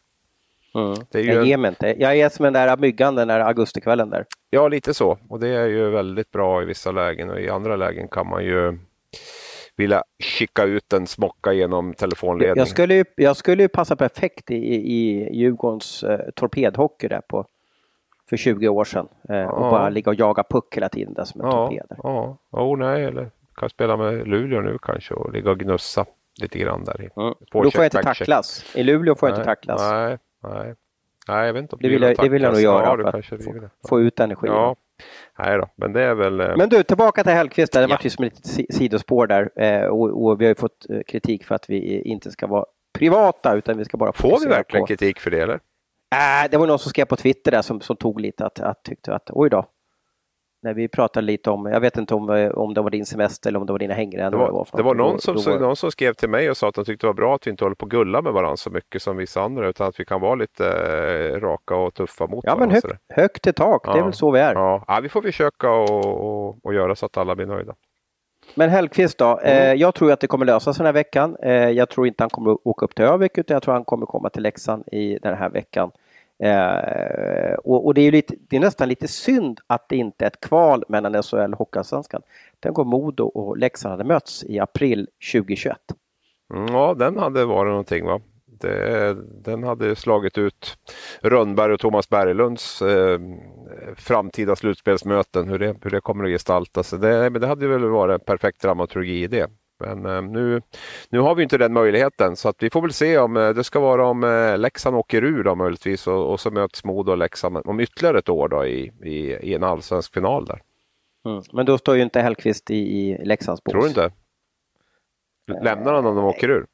Mm. Det är ju jag en... ger mig inte. Jag är som den där myggan den där augustikvällen där. Ja, lite så. Och det är ju väldigt bra i vissa lägen, och i andra lägen kan man ju vilja skicka ut en smocka genom telefonledningen. Jag skulle ju, jag skulle ju passa perfekt i, i Djurgårdens eh, torpedhockey där på för tjugo år sedan. Eh, Ja. Och bara ligga och jaga puck hela tiden där som en Ja, torped. ja. Oh, nej, eller kan spela med Luleå nu kanske och ligga och gnussa lite grann där. I. Mm. Då får jag inte tacklas. I Luleå får jag inte tacklas. Nej, nej. Nej, jag vet inte om det vill jag, det vill jag nog göra ja, för att få, få, få ut energin. Ja, nej då, men det är väl... Men du, tillbaka till Hellkvist. Det ja. var ju som ett sidospår där. Eh, och, och vi har ju fått kritik för att vi inte ska vara privata, utan vi ska bara fokusera. Får vi verkligen på... kritik för det, eller? Äh, det var någon som skrev på Twitter där som, som tog lite att, att tyckte att oj då. När vi pratade lite om, jag vet inte om, om det var din semester eller om det var dina hängrännor. Det var, det var, det var någon, då, som, då var... någon som skrev till mig och sa att de tyckte det var bra att vi inte håller på att gulla med varandra så mycket som vissa andra, utan att vi kan vara lite eh, raka och tuffa mot ja, varandra. Ja, men högt, högt i tak, ja. Det är väl så vi är. Ja, ja vi får försöka och, och, och göra så att alla blir nöjda. Men Hellkvist då, mm. eh, jag tror att det kommer lösa sig den här veckan. Eh, jag tror inte han kommer att åka upp till Övik, utan jag tror han kommer komma till Leksand i den här veckan. Eh, och, och det är ju lite, det är nästan lite synd att det inte är ett kval mellan S H L och Hockeyallsvenskan. Den går Modo och Leksand hade mötts i april tjugohundratjugoett. Mm, ja, den hade varit någonting, va? Det, den hade slagit ut Rönnberg och Thomas Berglunds eh, framtida slutspelsmöten, hur det, hur det kommer att gestalta sig. Det, men det hade väl varit en perfekt dramaturgi i det. Men eh, nu, nu har vi inte den möjligheten, så att vi får väl se om eh, det ska vara om eh, Leksand åker ur då möjligtvis, och, och så möts Modo och Leksand om ytterligare ett år då i, i, i en allsvensk final där. Mm. Men då står ju inte Hellkvist i, i Leksands bås. Tror du inte? Lämnar han om de åker ur?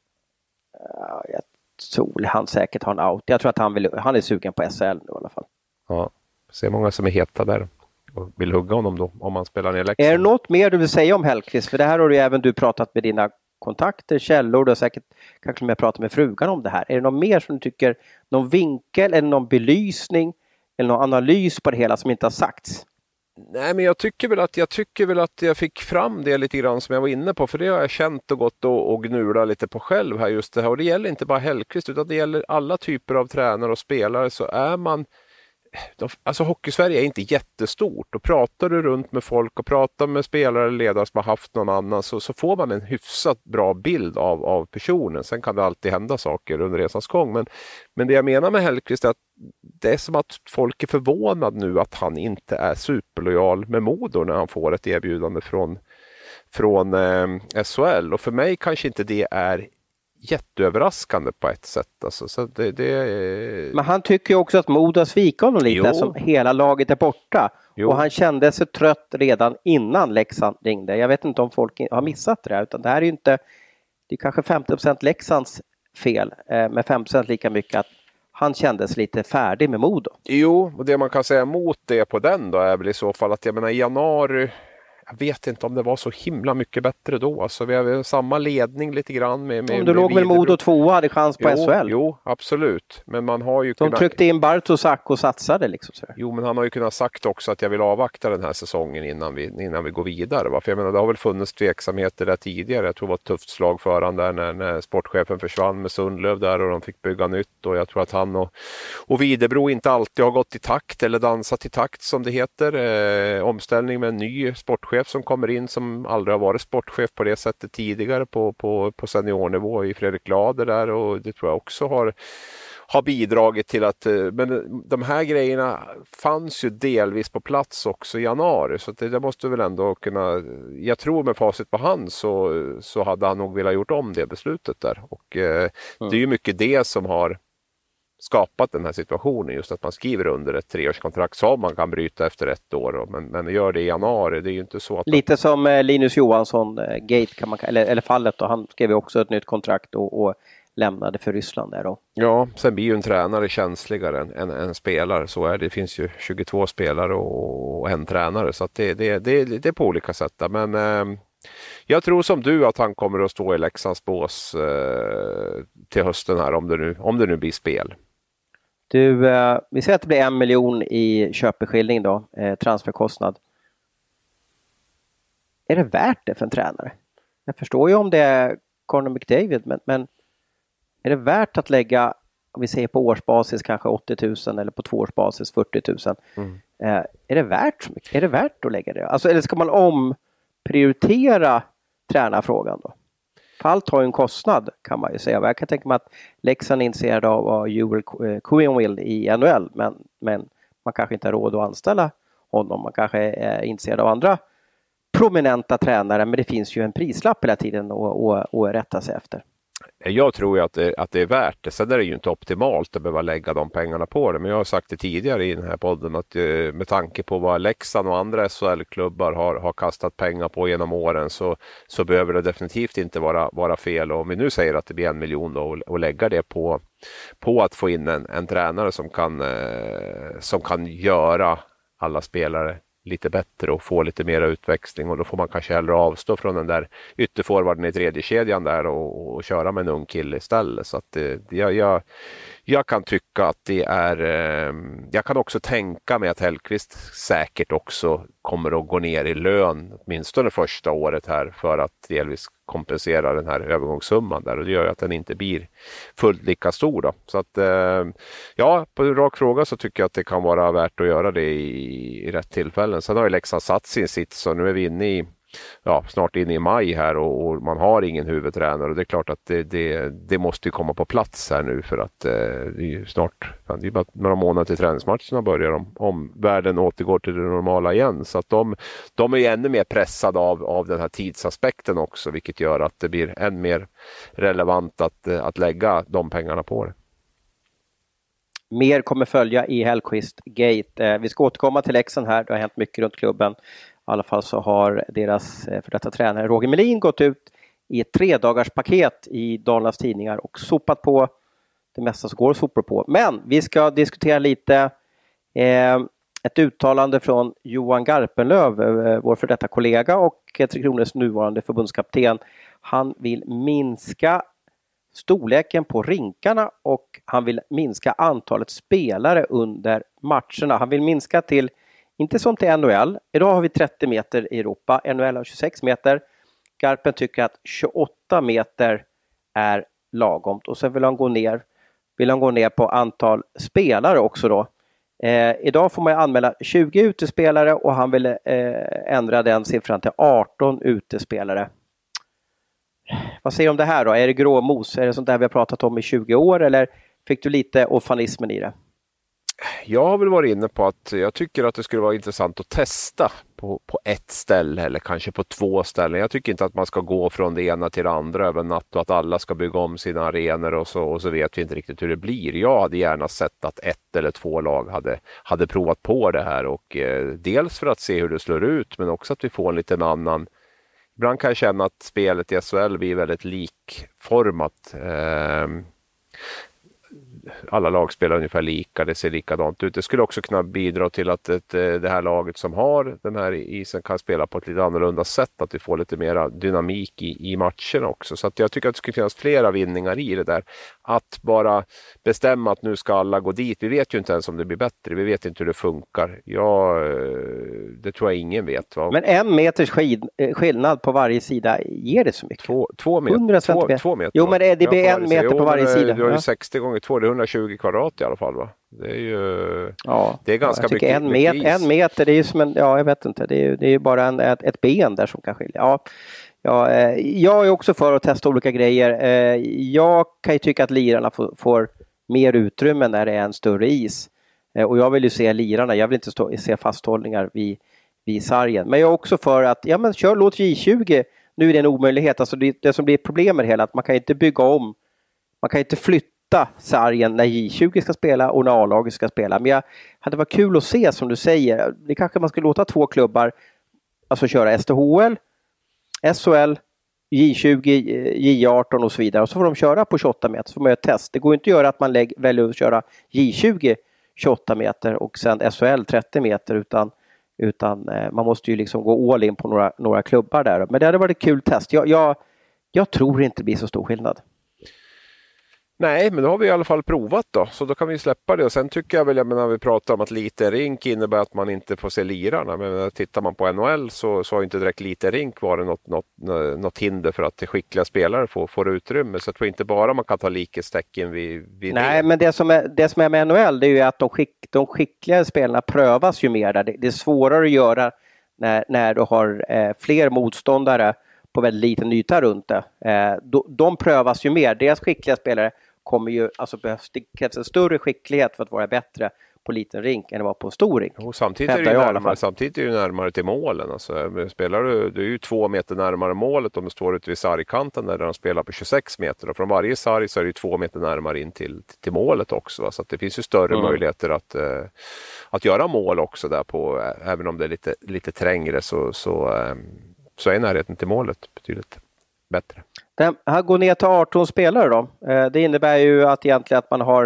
Ja, jag tror han säkert har en out. Jag tror att han, vill, han är sugen på S H L nu i alla fall. Ja, se många som är heta där och vill hugga honom då om man spelar ner Leksand. Är det något mer du vill säga om Hellkvist? För det här har du även du pratat med dina kontakter, källor. Du har säkert kanske mer pratat med frugan om det här. Är det något mer som du tycker, någon vinkel eller någon belysning eller någon analys på det hela som inte har sagts? Nej, men jag tycker väl att jag tycker väl att jag fick fram det lite grann som jag var inne på, för det har jag känt och gått och, och gnula lite på själv här just det här, och det gäller inte bara Hellkvist utan det gäller alla typer av tränare och spelare. Så är man de, alltså Hockeysverige är inte jättestort, och pratar du runt med folk och pratar med spelare eller ledare som har haft någon annan, så, så får man en hyfsat bra bild av, av personen. Sen kan det alltid hända saker under resans gång, men, men det jag menar med Hellkvist är att det är som att folk är förvånade nu att han inte är superlojal med Modo när han får ett erbjudande från, från eh, S H L, och för mig kanske inte det är jätteöverraskande på ett sätt. Alltså, så det, det är... Men han tycker ju också att Modo har svikit honom lite, jo. Som hela laget är borta. Jo. Och han kände sig trött redan innan Leksand ringde. Jag vet inte om folk har missat det här, utan det här är ju inte, det är kanske femtio procent Leksands fel, eh, med fem procent lika mycket att han kändes lite färdig med Modo. Jo, och det man kan säga emot det på den då är väl i så fall att jag menar i januari jag vet inte om det var så himla mycket bättre då. Alltså, vi har samma ledning lite grann. Med, med, om du låg väl Modo två hade chans på jo, S H L? Jo, absolut. Men man har ju De kunnat... tryckte in Bartosak och satsade liksom. Så. Jo, men han har ju kunnat sagt också att jag vill avvakta den här säsongen innan vi, innan vi går vidare. Va? För jag menar, det har väl funnits tveksamheter där tidigare. Jag tror det var ett tufft slag för han där när, när sportchefen försvann med Sundlöv där och de fick bygga nytt. Och jag tror att han och, och Videbro inte alltid har gått i takt eller dansat i takt som det heter. Eh, omställning med en ny sportchef som kommer in som aldrig har varit sportchef på det sättet tidigare på, på, på seniornivå i Fredrik Glader där, och det tror jag också har har bidragit till att, men de här grejerna fanns ju delvis på plats också i januari, så det, det måste väl ändå kunna, jag tror med facit på hand så, så hade han nog velat gjort om det beslutet där, och eh, mm. det är ju mycket det som har skapat den här situationen, just att man skriver under ett treårskontrakt som man kan bryta efter ett år, men, men gör det i januari, det är ju inte så att... Lite som eh, Linus Johansson, eh, Gate kan man, eller, eller fallet då, han skrev ju också ett nytt kontrakt och, och lämnade för Ryssland där då. Ja, sen blir ju en tränare känsligare än, än en spelare, så är det. Det finns ju tjugotvå spelare och en tränare, så att det, det, det, det är på olika sätt där. Men eh, jag tror som du att han kommer att stå i Leksands bås eh, till hösten här, om det nu, om det nu blir spel. Du, eh, vi säger att det blir en miljon i köpeskilling då, eh, transferkostnad. Är det värt det för en tränare? Jag förstår ju om det är Connor McDavid, men, men är det värt att lägga, om vi säger på årsbasis kanske åttio tusen eller på tvåårsbasis fyrtio tusen. Mm. Eh, är det värt så mycket? Är det värt att lägga det? Alltså, eller ska man omprioritera tränarfrågan då? För allt har ju en kostnad, kan man ju säga. Jag kan tänka mig att Leksand är intresserad av Joel Quenneville i N H L, men, men man kanske inte har råd att anställa honom. Man kanske är intresserad av andra prominenta tränare, men det finns ju en prislapp hela tiden att, att, att rätta sig efter. Jag tror ju att det, att det är värt det. Sen är det ju inte optimalt att behöva lägga de pengarna på det. Men jag har sagt det tidigare i den här podden att med tanke på vad Leksand och andra S H L-klubbar har, har kastat pengar på genom åren, så, så behöver det definitivt inte vara, vara fel. Och om vi nu säger att det blir en miljon då, och, och lägga det på, på att få in en, en tränare som kan, eh, som kan göra alla spelare lite bättre och få lite mera utväxling, och då får man kanske hellre avstå från den där ytterforwarden i tredje kedjan där och, och köra med en ung kille istället. Så att det, jag, jag, jag kan tycka att det är eh, jag kan också tänka mig att Hellqvist säkert också kommer att gå ner i lön åtminstone första året här för att delvis kompensera den här övergångssumman där, och det gör ju att den inte blir fullt lika stor då. Så att eh, ja, på en rak fråga så tycker jag att det kan vara värt att göra det i, i rätt tillfällen. Sen har ju Leksand satt sin sitt, så nu är vi inne i ja, snart inne i maj här, och, och man har ingen huvudtränare, och det är klart att det, det, det måste komma på plats här nu, för att eh, det är ju snart, det är bara några månader till träningsmatcherna börjar, om, om världen återgår till det normala igen, så att de, de är ju ännu mer pressade av, av den här tidsaspekten också, vilket gör att det blir än mer relevant att, att lägga de pengarna på det. Mer kommer följa i Hellqvist Gate. Vi ska återkomma till Leksand här, det har hänt mycket runt klubben. I alla fall så har deras för detta tränare Roger Melin gått ut i ett tre dagars paket i Dalarnas tidningar och sopat på det mesta som går att sopa på. Men vi ska diskutera lite eh, ett uttalande från Johan Garpenlöv, eh, vår för detta kollega och Tre Kronors nuvarande förbundskapten. Han vill minska storleken på rinkarna och han vill minska antalet spelare under matcherna. Han vill minska till, inte som till N H L. Idag har vi trettio meter i Europa. N H L har tjugosex meter. Garpen tycker att tjugoåtta meter är lagomt. Och sen vill han gå ner, vill han gå ner på antal spelare också då. Eh, idag får man anmäla tjugo utespelare och han vill eh, ändra den siffran till arton utespelare. Vad säger du om det här då? Är det gråmos? Är det sånt där vi har pratat om i tjugo år, eller fick du lite ofanismen i det? Jag har väl varit inne på att jag tycker att det skulle vara intressant att testa på, på ett ställe eller kanske på två ställen. Jag tycker inte att man ska gå från det ena till det andra över natt och att alla ska bygga om sina arenor och så, och så vet vi inte riktigt hur det blir. Jag hade gärna sett att ett eller två lag hade, hade provat på det här, och eh, dels för att se hur det slår ut, men också att vi får en liten annan. Ibland kan jag känna att spelet i S H L blir väldigt likformat. Eh, alla lag spelar ungefär lika, det ser likadant ut. Det skulle också kunna bidra till att ett, det här laget som har den här isen kan spela på ett lite annorlunda sätt, att vi får lite mer dynamik i, i matchen också. Så att jag tycker att det skulle finnas flera vinningar i det där. Att bara bestämma att nu ska alla gå dit, vi vet ju inte ens om det blir bättre, vi vet inte hur det funkar. Ja, det tror jag ingen vet. Va? Men en meters skid, skillnad på varje sida ger det så mycket? Två, två meter. Två, två meter. Jo, men det, det blir en meter jo, på varje sida. Du har ju sextio gånger två, det är hundratjugo kvadrat i alla fall, va? Det är ju ja, det är ganska jag mycket, en, met, mycket is. En meter, det är ju som en, ja jag vet inte, det är ju, det är ju bara en, ett, ett ben där som kan skilja. Ja, ja, jag är också för att testa olika grejer. Jag kan ju tycka att lirarna får, får mer utrymme när det är en större is. Och jag vill ju se lirarna, jag vill inte stå, se fasthållningar vid, vid sargen. Men jag är också för att, ja men kör, låt J tjugo, nu är det en omöjlighet. Alltså det, det som blir ett problem med det hela, att man kan inte bygga om, man kan inte flytta sargen när J tjugo ska spela och när A-laget ska spela. Men jag hade varit kul att se, som du säger, det kanske man skulle låta två klubbar alltså köra S T H L, S H L, J tjugo, J arton och så vidare. Och så får de köra på tjugoåtta meter, så får man göra ett test. Det går inte att göra att man lägger, väljer att köra J tjugo tjugoåtta meter och sen S H L trettio meter, utan, utan eh, man måste ju liksom gå all in på några, några klubbar där. Men det hade varit ett kul test. Jag, jag, jag tror inte det blir så stor skillnad. Nej, men då har vi i alla fall provat då, så då kan vi släppa det. Och sen tycker jag väl, jag menar, vi pratar om att lite rink innebär att man inte får se lirarna. Men tittar man på N H L så, så har inte direkt lite rink varit något, något, något hinder för att skickliga spelare får, får utrymme. Så jag tror inte bara man kan ta likhetstecken vid, vid Nej, det. men det som, är, det som är med N H L, det är ju att de, skick, de skickliga spelarna prövas ju mer där. Det, det är svårare att göra när, när du har eh, fler motståndare på väldigt liten yta runt det. Eh, de, de prövas ju mer. Deras skickliga spelare kommer ju, alltså behövs det krävs en större skicklighet för att vara bättre på liten rink än det var på en stor rink. Och samtidigt, är det ju närmare, samtidigt är det närmare till målen. Alltså, spelar du, du är ju två meter närmare målet om du står ute vid sargkanten där de spelar på tjugosex meter. Och från varje sarg så är det ju två meter närmare in till, till målet också. Va? Så att det finns ju större mm. möjligheter att, uh, att göra mål också där på, uh, även om det är lite, lite trängre så, så, uh, så är närheten till målet betydligt bättre. Den här går ner till arton spelare då. Eh, det innebär ju att egentligen att man har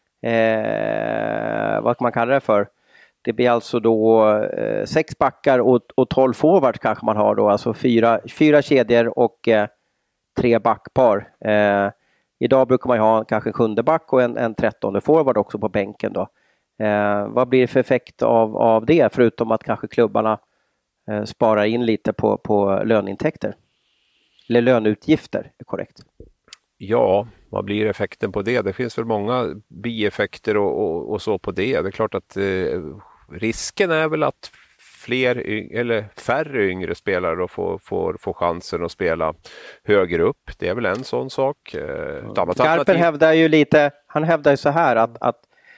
eh, vad man kallar det för. Det blir alltså då eh, sex backar och, och tolv forwards kanske man har då. Alltså fyra, fyra kedjor och eh, tre backpar. Eh, idag brukar man ha kanske en sjunde back och en, en trettonde forward också på bänken då. Eh, vad blir det för effekt av, av det? Förutom att kanske klubbarna eh, sparar in lite på, på löneintäkter. Eller löneutgifter, är korrekt. Ja, vad blir effekten på det? Det finns väl många bieffekter och, och, och så på det. Det är klart att eh, risken är väl att fler eller färre yngre spelare då får, får, får chansen att spela högre upp. Det är väl en sån sak. Eh, Garpen hävdar ju lite, han hävdar ju så här att, att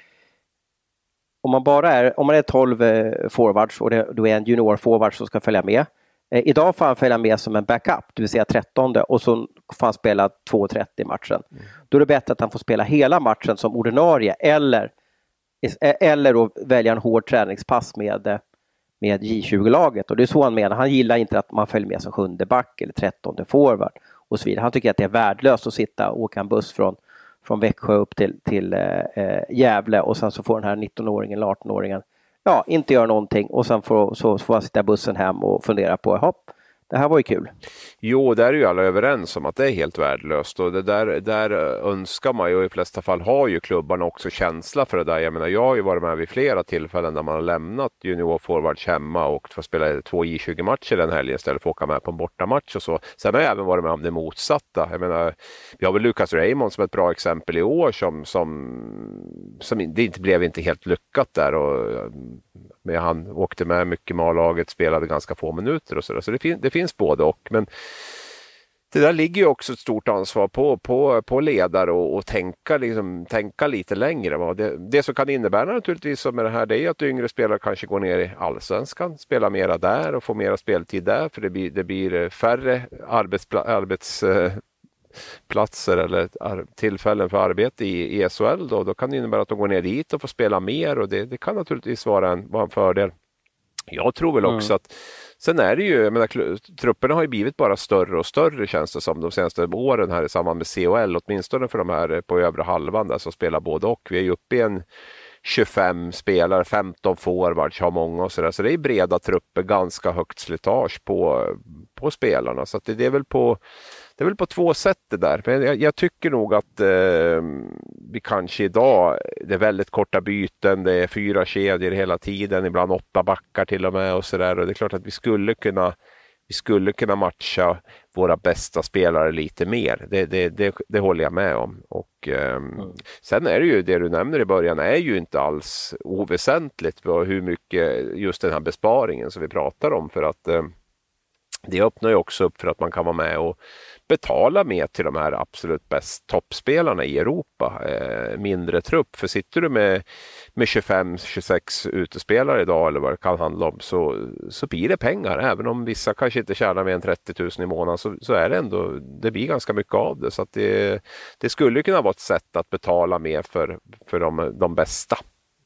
om man bara är, om man är tolv eh, forwards och det, då är en junior forward som ska följa med. Eh, idag får han följa med som en backup, det vill säga trettonde, och så får han spela två trettio i matchen. Mm. Då är det bättre att han får spela hela matchen som ordinarie eller, eller då välja en hård träningspass med, med J tjugo-laget. Och det är så han menar. Han gillar inte att man följer med som sjunde back eller trettonde forward och så vidare. Han tycker att det är värdelöst att sitta och åka en buss från, från Växjö upp till, till eh, Gävle och sen så får den här nittonåringen eller artonåringen ja, inte göra någonting och sen får, så, så får han sitta bussen hem och fundera på hopp. Det här var ju kul. Jo, där är ju alla överens om att det är helt värdelöst och det där, där önskar man ju, och i flesta fall har ju klubbarna också känsla för det där. Jag menar, jag har ju varit med vid flera tillfällen där man har lämnat juniorforwards hemma och får spela två J tjugo-matcher den helgen istället för att åka med på en bortamatch och så. Sen har jag även varit med om det motsatta. Jag menar, vi har väl Lucas Raymond som ett bra exempel i år som, som, som det inte blev inte helt lyckat där och men han åkte med mycket med A-laget, spelade ganska få minuter och sådär. Så det, fin- det finns både och. Men det där ligger ju också ett stort ansvar på, på, på ledare och, och tänka, liksom, tänka lite längre. Va? Det, det som kan innebära naturligtvis med det här det är att yngre spelare kanske går ner i allsvenskan, spelar mera där och får mera speltid där. För det blir, det blir färre arbetspla- arbets... platser eller tillfällen för arbete i, i S H L då, då kan det innebära att de går ner dit och får spela mer och det, det kan naturligtvis vara en, vara en fördel. Jag tror väl också mm. att Sen är det ju, jag menar, trupperna har ju blivit bara större och större känns det som de senaste åren här i samband med C H L, åtminstone för de här på övre halvan där som spelar både och. Vi är ju uppe i en tjugofem spelare, femton forwards har många och sådär. Så det är breda trupper, ganska högt slitage på, på spelarna. Så att det, det är väl på Det är väl på två sätt det där. Men jag, jag tycker nog att eh, vi kanske idag, det är väldigt korta byten, det är fyra kedjor hela tiden, ibland åtta backar till och med och sådär. Och det är klart att vi skulle kunna, vi skulle kunna matcha våra bästa spelare lite mer. Det, det, det, det håller jag med om. Och eh, mm. Sen är det ju, det du nämner i början är ju inte alls oväsentligt hur mycket just den här besparingen som vi pratar om. För att eh, det öppnar ju också upp för att man kan vara med och betala mer till de här absolut bäst toppspelarna i Europa. Eh, mindre trupp. För sitter du med, med tjugofem tjugosex utespelare idag eller vad det kan handla om så, så blir det pengar. Även om vissa kanske inte tjänar mer än trettio tusen i månaden så, så är det ändå, det blir ganska mycket av det. Så att det, det skulle kunna vara ett sätt att betala mer för, för de, de bästa.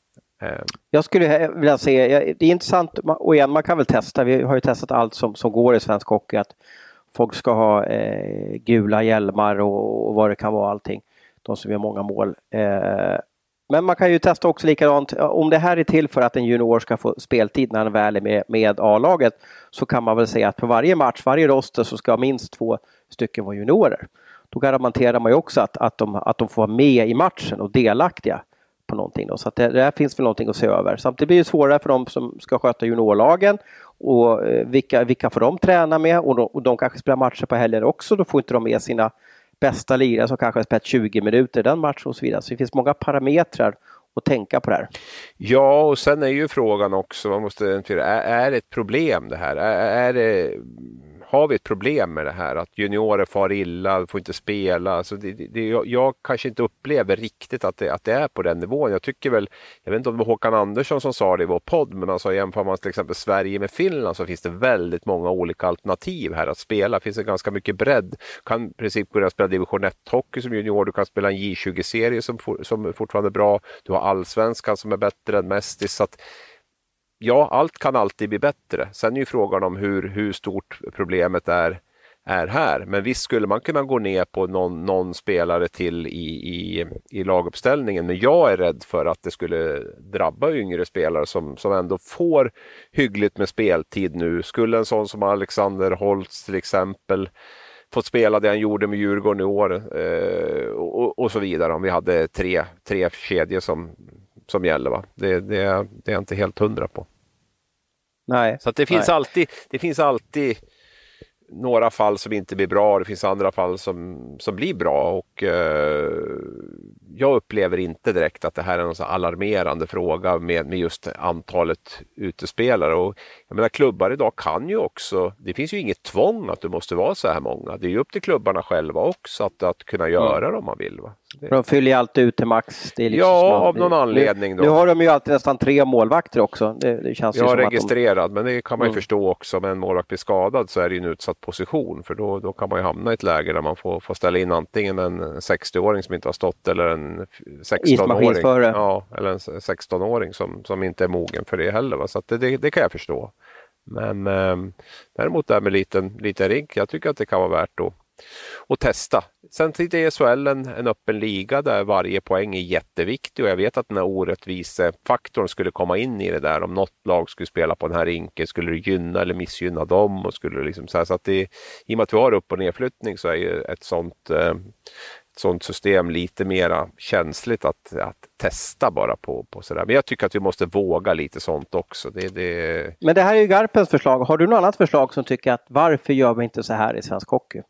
Jag skulle vilja se, det är intressant och igen man kan väl testa, vi har ju testat allt som, som går i svensk hockey, att folk ska ha eh, gula hjälmar och, och vad det kan vara allting, de som gör många mål. Eh, men man kan ju testa också likadant, om det här är till för att en junior ska få speltid när han väl är med, med A-laget, så kan man väl säga att på varje match, varje roster så ska minst två stycken vara juniorer. Då garanterar man ju också att, att, de, att de får vara med i matchen och delaktiga på någonting då. Så att det, det här finns väl någonting att se över. Samtidigt blir det svårare för de som ska sköta juniorlagen och eh, vilka, vilka får de träna med och de, och de kanske spelar matcher på helger också. Då får inte de med sina bästa lirare som kanske har spelat tjugo minuter den matchen och så vidare. Så det finns många parametrar att tänka på det här. Ja, och sen är ju frågan också, man måste, är, är det ett problem det här? Är, är det... Har vi ett problem med det här att juniorer far illa, får inte spela? Alltså det, det, jag, jag kanske inte upplever riktigt att det, att det är på den nivån. Jag tycker väl, jag vet inte om det var Håkan Andersson som sa det i vår podd, men alltså jämför man till exempel Sverige med Finland så finns det väldigt många olika alternativ här att spela. Det finns det ganska mycket bredd. Du kan i princip börja spela division ett-hockey som junior, du kan spela en J tjugo-serie som, som är fortfarande bra. Du har allsvenskan som är bättre än Mestis, så att ja, allt kan alltid bli bättre. Sen är ju frågan om hur, hur stort problemet är, är här. Men visst skulle man kunna gå ner på någon, någon spelare till i, i, i laguppställningen. Men jag är rädd för att det skulle drabba yngre spelare som, som ändå får hyggligt med speltid nu. Skulle en sån som Alexander Holtz till exempel fått spela det han gjorde med Djurgården i år eh, och, och så vidare. Om vi hade tre, tre kedjor som som gäller, va? Det, det, är, det är jag inte helt hundra på. Nej. Så att det finns nej. alltid det finns alltid några fall som inte blir bra, det finns andra fall som, som blir bra och eh, jag upplever inte direkt att det här är någon så alarmerande fråga med, med just antalet utespelare. Och jag menar, klubbar idag kan ju också, det finns ju inget tvång att du måste vara så här många. Det är ju upp till klubbarna själva också att, att kunna göra mm. det om man vill. Va? Det... De fyller ju alltid ut till max. Det är liksom ja, man, av någon det, anledning då. Nu har de ju alltid nästan tre målvakter också. Det, det känns jag ju är som registrerad, att de... men det kan man ju mm. förstå också. Om en målvakt blir skadad så är det ju en utsatt position. För då, då kan man ju hamna i ett läge där man får, får ställa in antingen en sextio-åring som inte har stått eller en sexton-åring. Ja, eller en sexton-åring som, som inte är mogen för det heller. Va? Så att det, det, det kan jag förstå. Men eh, däremot där med liten, liten rigg, jag tycker att det kan vara värt att, att testa. Sen till E S H L en, en öppen liga där varje poäng är jätteviktig och jag vet att den här orättvisefaktorn skulle komma in i det där. Om något lag skulle spela på den här rinken skulle det gynna eller missgynna dem och skulle liksom så här, så att det, i och med att vi har upp- och nedflyttning så är ju ett sånt eh, sånt system lite mera känsligt att, att testa bara på, på sådär. Men jag tycker att vi måste våga lite sånt också. Det, det... Men det här är ju Garpens förslag. Har du något annat förslag som tycker att varför gör vi inte så här i svensk hockey?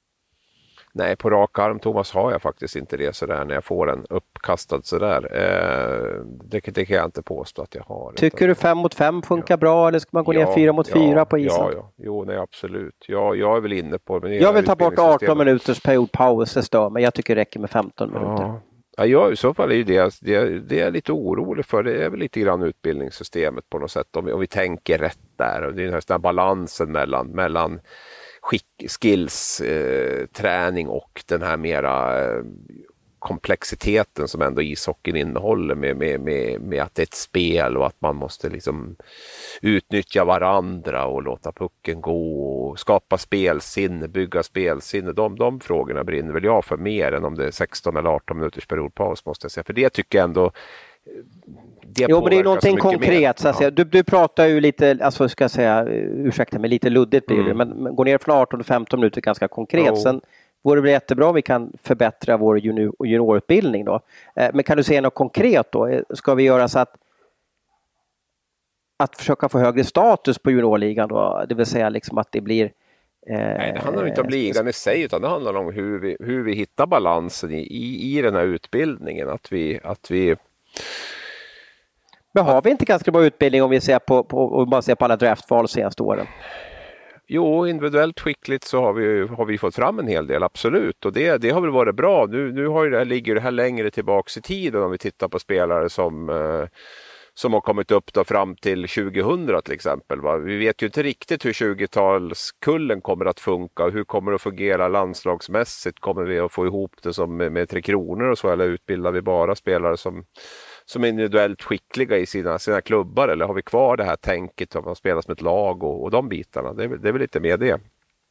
Nej, på rak arm, Thomas, har jag faktiskt inte det sådär när jag får en uppkastad sådär. Eh, det, det kan jag inte påstå att jag har. Tycker utan... du fem mot fem funkar ja. bra eller ska man gå ja, ner fyra mot ja, fyra på isen? Ja, ja. Jo, nej, absolut. Ja, jag är väl inne på men jag vill ta bort arton minuters periodpaus, det stör, men jag tycker det räcker med femton minuter. Ja. Ja, jag, i så fall är ju det, det, det är lite orolig för. Det är väl lite grann utbildningssystemet på något sätt. Om vi, om vi tänker rätt där. Och det är den här balansen mellan, mellan skick, skills, eh, träning och den här mera eh, komplexiteten som ändå ishockeyn innehåller med, med, med, med att det är ett spel och att man måste liksom utnyttja varandra och låta pucken gå och skapa spelsinne, bygga spelsinne. De, de frågorna brinner väl jag för mer än om det är sexton eller arton minuters periodpaus, måste jag säga. För det tycker jag ändå det jo, men det är någonting konkret. Så att säga. Du, du pratar ju lite, alltså ska jag säga, ursäkta mig, lite luddigt blir det, mm. men, men går ner från arton till femton minuter ganska konkret. Jo. Sen vore det jättebra om vi kan förbättra vår junior, juniorutbildning då. Eh, men kan du säga något konkret då? Ska vi göra så att att försöka få högre status på juniorligan då? Det vill säga liksom att det blir eh, nej, det handlar inte om ligan i sig, utan det handlar om hur vi, hur vi hittar balansen i, i, i den här utbildningen. Att vi, att vi Men har vi inte ganska bra utbildning om vi ser på, på, om man ser på alla draftval de senaste åren? Jo, individuellt skickligt så har vi, har vi fått fram en hel del, absolut. Och det, det har väl varit bra. Nu, nu har det här, ligger det här längre tillbaks i tiden om vi tittar på spelare som, eh, som har kommit upp då fram till tjugohundra till exempel. Va? Vi vet ju inte riktigt hur tjugotalskullen kommer att funka och hur kommer det att fungera landslagsmässigt. Kommer vi att få ihop det som med, med Tre Kronor och så, eller utbildar vi bara spelare som som är individuellt skickliga i sina, sina klubbar, eller har vi kvar det här tänket om att spela som ett lag och, och de bitarna? Det är, det är väl lite med det.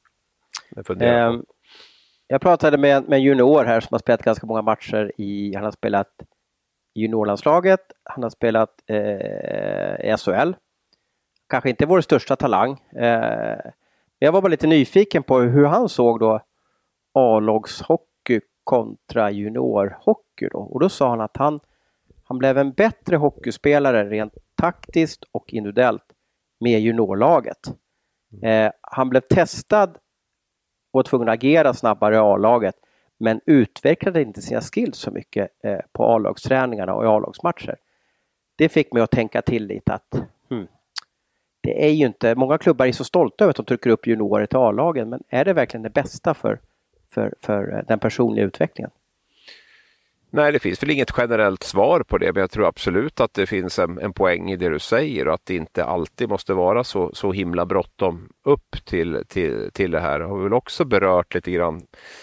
Eh, jag pratade med, med junior här som har spelat ganska många matcher i, han har spelat juniorlandslaget, han har spelat eh, i S H L. Kanske inte vår största talang. Eh, jag var bara lite nyfiken på hur han såg då A-lagshockey kontra juniorhockey då. Och då sa han att han Han blev en bättre hockeyspelare rent taktiskt och individuellt med juniorlaget. Eh, han blev testad och var tvungen att agera snabbare i A-laget, men utvecklade inte sina skills så mycket eh, på A-lagsträningarna och i A-lagsmatcher. Det fick mig att tänka till lite att hmm, det är ju inte, många klubbar är så stolta över att de trycker upp juniorer till A-lagen, men är det verkligen det bästa för, för, för den personliga utvecklingen? Nej, det finns väl inget generellt svar på det, men jag tror absolut att det finns en, en poäng i det du säger och att det inte alltid måste vara så, så himla bråttom upp till, till, till det här. Jag har väl också berört lite grann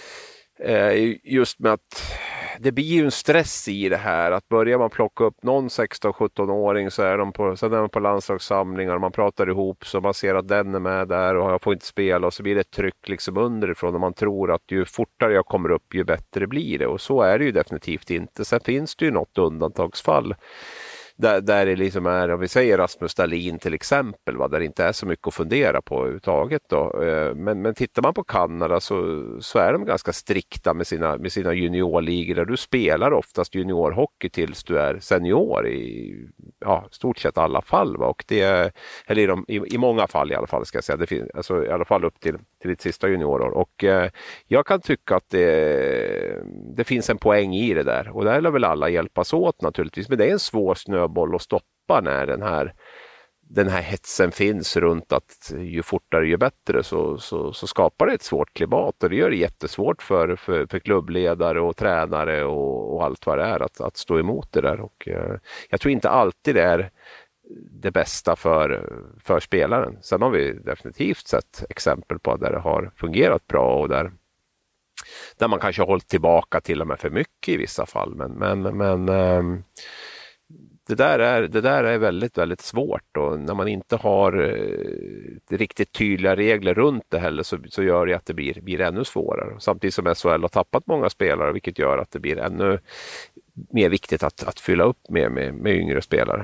eh, just med att det blir ju en stress i det här, att börjar man plocka upp någon sexton-sjutton-åring så är de på, sen är de på landslagssamlingar och man pratar ihop så man ser att den är med där och jag får inte spela och så blir det ett tryck liksom underifrån och man tror att ju fortare jag kommer upp ju bättre blir det, och så är det ju definitivt inte. Sen finns det ju något undantagsfall där, där det liksom är, om vi säger Rasmus Dahlin till exempel, va, där det inte är så mycket att fundera på överhuvudtaget då. Men, men tittar man på Kanada så, så är de ganska strikta med sina, med sina juniorligor där du spelar oftast juniorhockey tills du är senior i ja, stort sett alla fall. Va? Och det, eller i, de, i, i många fall i alla fall ska jag säga, det finns, alltså i alla fall upp till, till ditt sista juniorår. Och eh, jag kan tycka att det, det finns en poäng i det där, och där lär väl alla hjälpas åt naturligtvis, men det är en svår snöboll att stoppa när den här, den här hetsen finns runt att ju fortare ju bättre så, så, så skapar det ett svårt klimat, och det gör det jättesvårt för, för, för klubbledare och tränare och, och allt vad det är att, att stå emot det där. Och, eh, jag tror inte alltid det är det bästa för, för spelaren. Sen har vi definitivt sett exempel på där det har fungerat bra och där, där man kanske har hållit tillbaka till och med för mycket i vissa fall. Men, men, men eh, Det där, är, det där är väldigt, väldigt svårt, och när man inte har eh, riktigt tydliga regler runt det heller så, så gör det att det blir, blir ännu svårare. Samtidigt som S H L har tappat många spelare, vilket gör att det blir ännu mer viktigt att, att fylla upp med, med, med yngre spelare.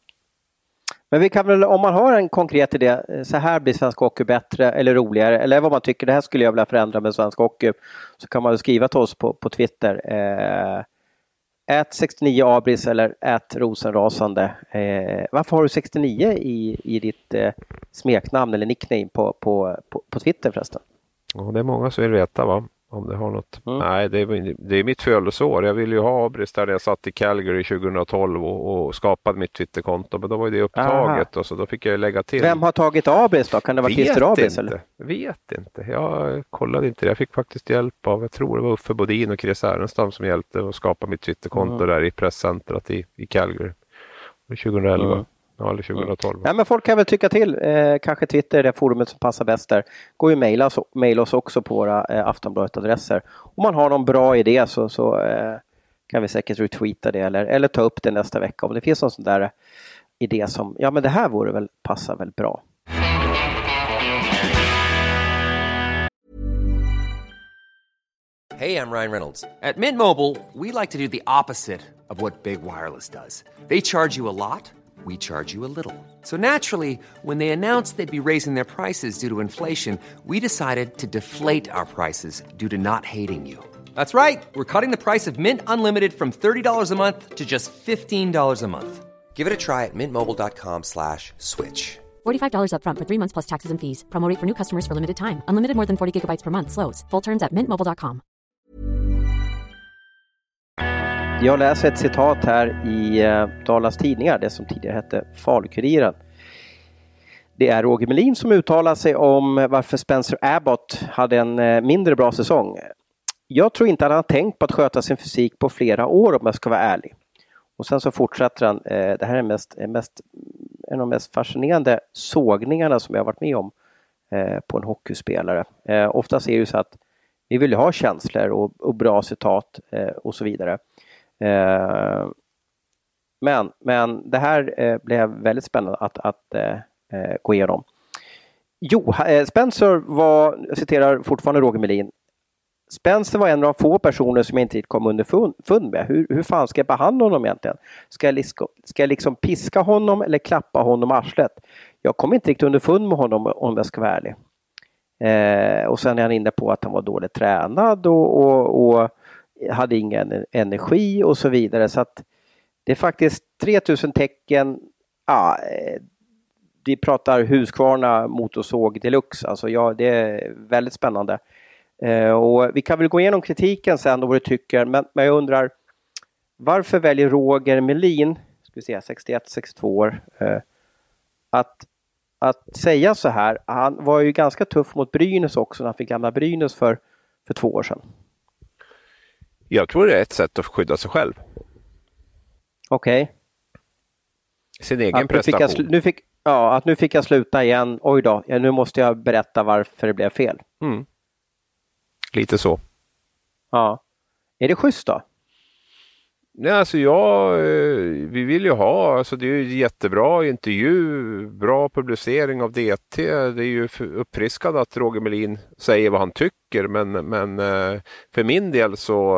Men vi kan väl, om man har en konkret idé, så här blir svensk hockey bättre eller roligare, eller vad man tycker, det här skulle jag vilja förändra med svensk hockey, så kan man skriva till oss på, på Twitter. Eh, ät sextionio abris eller ät rosenrasande. Eh, varför har du sextionio i, i ditt eh, smeknamn eller nickname på, på, på, på Twitter förresten? Ja, det är många som vill veta, va? Om det har något. Mm. Nej, det är, det är mitt födelseår. Jag ville ju ha abris där jag satt i Calgary tjugohundratolv och, och skapade mitt Twitterkonto, men då var ju det upptaget. Och så då fick jag lägga till. Vem har tagit abris då? Kan det vara Christer Abris? Eller? Vet inte. Jag kollade inte det. Jag fick faktiskt hjälp av, jag tror det var Uffe Bodin och Chris Ärenstam som hjälpte att skapa mitt Twitterkonto mm. där i presscentret i, i Calgary. tjugohundraelva. Mm. Ja, eller tjugohundratolv. Ja, men folk kan väl tycka till. Eh, kanske Twitter är det forumet som passar bäst där. Gå ju mejla oss, mejla oss också på våra eh, Aftonbladet-adresser. Om man har någon bra idé så, så eh, kan vi säkert retweeta det eller, eller ta upp det nästa vecka. Om det finns någon sån där idé som, ja men det här vore väl, passar väl bra. Hey, I'm Ryan Reynolds. At Mint Mobile, we like to do the opposite of what Big Wireless does. They charge you a lot, we charge you a little. So naturally, when they announced they'd be raising their prices due to inflation, we decided to deflate our prices due to not hating you. That's right. We're cutting the price of Mint Unlimited from thirty dollars a month to just fifteen dollars a month. Give it a try at mintmobile.com slash switch. forty-five dollars up front for three months plus taxes and fees. Promo rate for new customers for limited time. Unlimited more than forty gigabytes per month slows. Full terms at mint mobile dot com. Jag läser ett citat här i eh, Dalas Tidningar, det som tidigare hette Falkuriren. Det är Roger Melin som uttalar sig om varför Spencer Abbott hade en eh, mindre bra säsong. Jag tror inte att han har tänkt på att sköta sin fysik på flera år om jag ska vara ärlig. Och sen så fortsätter han, eh, det här är mest, mest, en av de mest fascinerande sågningarna som jag har varit med om eh, på en hockeyspelare. Eh, oftast är det ju så att vi vill ha känslor och, och bra citat eh, och så vidare. Eh, men, men det här eh, blev väldigt spännande att, att eh, gå igenom. Jo, eh, Spencer var, jag citerar fortfarande Roger Melin, Spencer var en av de få personer som jag inte kom underfund med. Hur, hur fan ska jag behandla honom egentligen? Ska jag, liksom, ska jag liksom piska honom eller klappa honom arslet? Jag kom inte riktigt underfund med honom om jag ska vara ärlig. Eh, och sen är han inne på att han var dåligt tränad och, och, och hade ingen energi och så vidare. Så att det är faktiskt tre tusen tecken. Ja, vi pratar Husqvarna motorsåg deluxe. Alltså ja, det är väldigt spännande. Eh, och vi kan väl gå igenom kritiken sen och vad du tycker. Men, men jag undrar, varför väljer Roger Melin, ska vi se, sextioett sextiotvå år, eh, att, att säga så här? Han var ju ganska tuff mot Brynäs också när han fick lämna Brynäs för, för två år sedan. Jag tror det är ett sätt att skydda sig själv. Okej. Okay. Sin egen att prestation. Nu fick jag, nu fick, ja, att nu fick jag sluta igen. Oj då, ja, nu måste jag berätta varför det blev fel. Mm. Lite så. Ja. Är det schysst då? Nej, alltså jag, vi vill ju ha, alltså det är ju jättebra intervju, bra publicering av D T. Det är ju uppfriskande att Roger Melin säger vad han tycker, men, men för min del så,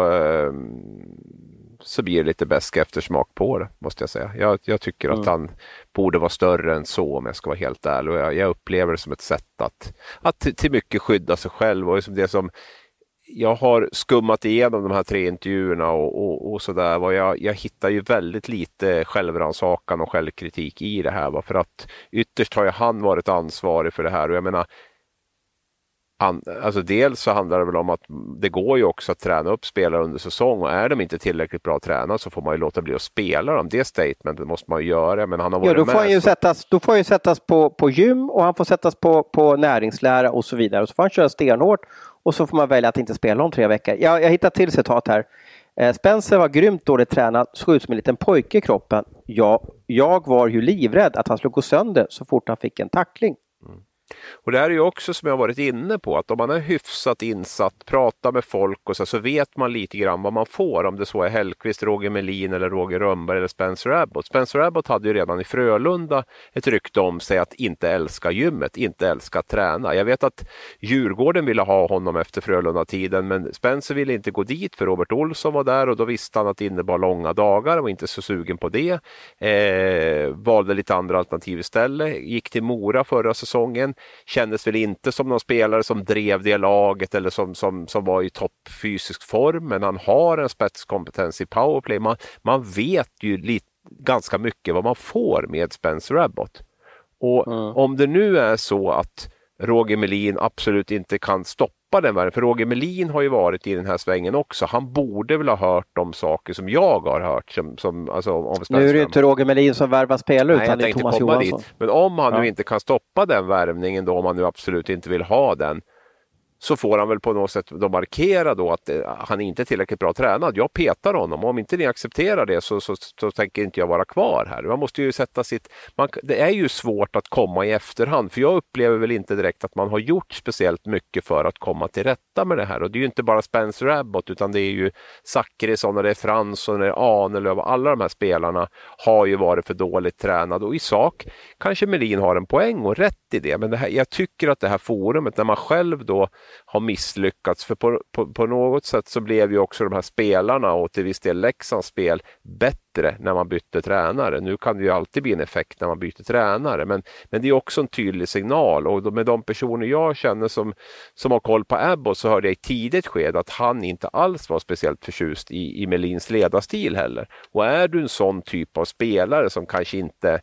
så blir det lite bäska eftersmak på det, måste jag säga. Jag, jag tycker mm. att han borde vara större än så, om jag ska vara helt ärlig. Och jag, jag upplever det som ett sätt att, att till, till mycket skydda sig själv, och som det som jag har skummat igenom de här tre intervjuerna och, och, och sådär. Och jag, jag hittar ju väldigt lite självrannsakan och självkritik i det här. Va? För att ytterst har ju han varit ansvarig för det här. Och jag menar, an, alltså dels så handlar det väl om att det går ju också att träna upp spelare under säsong. Och är de inte tillräckligt bra tränare så får man ju låta bli att spela dem. Det statementet måste man ju göra. Men han har varit ja, då får med, han ju så... sättas, då får han ju sättas på, på gym och han får sättas på, på näringslära och så vidare. Och så får han köra stenhårt. Och så får man välja att inte spela om tre veckor. Jag, jag hittar till citat här. Eh, Spencer var grymt dåligt tränad. Såg ut som en liten pojke i kroppen. Ja, jag var ju livrädd att han skulle gå sönder så fort han fick en tackling. Mm. Och det här är ju också som jag varit inne på, att om man är hyfsat insatt, pratar med folk och så, så vet man lite grann vad man får, om det så är Hellqvist, Roger Melin eller Roger Rönnberg eller Spencer Abbott. Spencer Abbott hade ju redan i Frölunda ett rykte om sig att inte älska gymmet, inte älska att träna. Jag vet att Djurgården ville ha honom efter Frölunda-tiden, men Spencer ville inte gå dit för Robert Olsson var där och då visste han att det innebar långa dagar och inte så sugen på det. Eh, valde lite andra alternativ istället, gick till Mora förra säsongen. Kändes väl inte som någon spelare som drev det laget eller som, som, som var i topp fysisk form, men han har en spetskompetens i powerplay. Man, man vet ju lite, ganska mycket vad man får med Spencer Abbott. Och mm. om det nu är så att Roger Melin absolut inte kan stoppa den världen, för Roger Melin har ju varit i den här svängen också. Han borde väl ha hört de saker som jag har hört. Som, som, alltså, om nu är det ju inte Roger Melin som värvar spelare, utan det är Thomas Johansson. Dit. Men om han ja. nu inte kan stoppa den värvningen då, om han nu absolut inte vill ha den, så får han väl på något sätt då markera då att han inte är tillräckligt bra tränad. Jag petar honom, om inte ni accepterar det så, så, så tänker inte jag vara kvar här. Man måste ju sätta sitt, man, det är ju svårt att komma i efterhand, för jag upplever väl inte direkt att man har gjort speciellt mycket för att komma till rätta med det här. Och det är ju inte bara Spencer Abbott, utan det är ju Zachrisson och det är Fransson och det är Ahnelöv. Alla de här spelarna har ju varit för dåligt tränade, och i sak kanske Melin har en poäng och rätt i det. Men det här, jag tycker att det här forumet, när man själv då har misslyckats, för på, på, på något sätt så blev ju också de här spelarna och till viss del Leksands spel bättre när man bytte tränare. Nu kan det ju alltid bli en effekt när man byter tränare, men, men det är också en tydlig signal, och med de personer jag känner som, som har koll på Abbott, så hörde jag i tidigt skede att han inte alls var speciellt förtjust i, i Melins ledarstil heller. Och är du en sån typ av spelare som kanske inte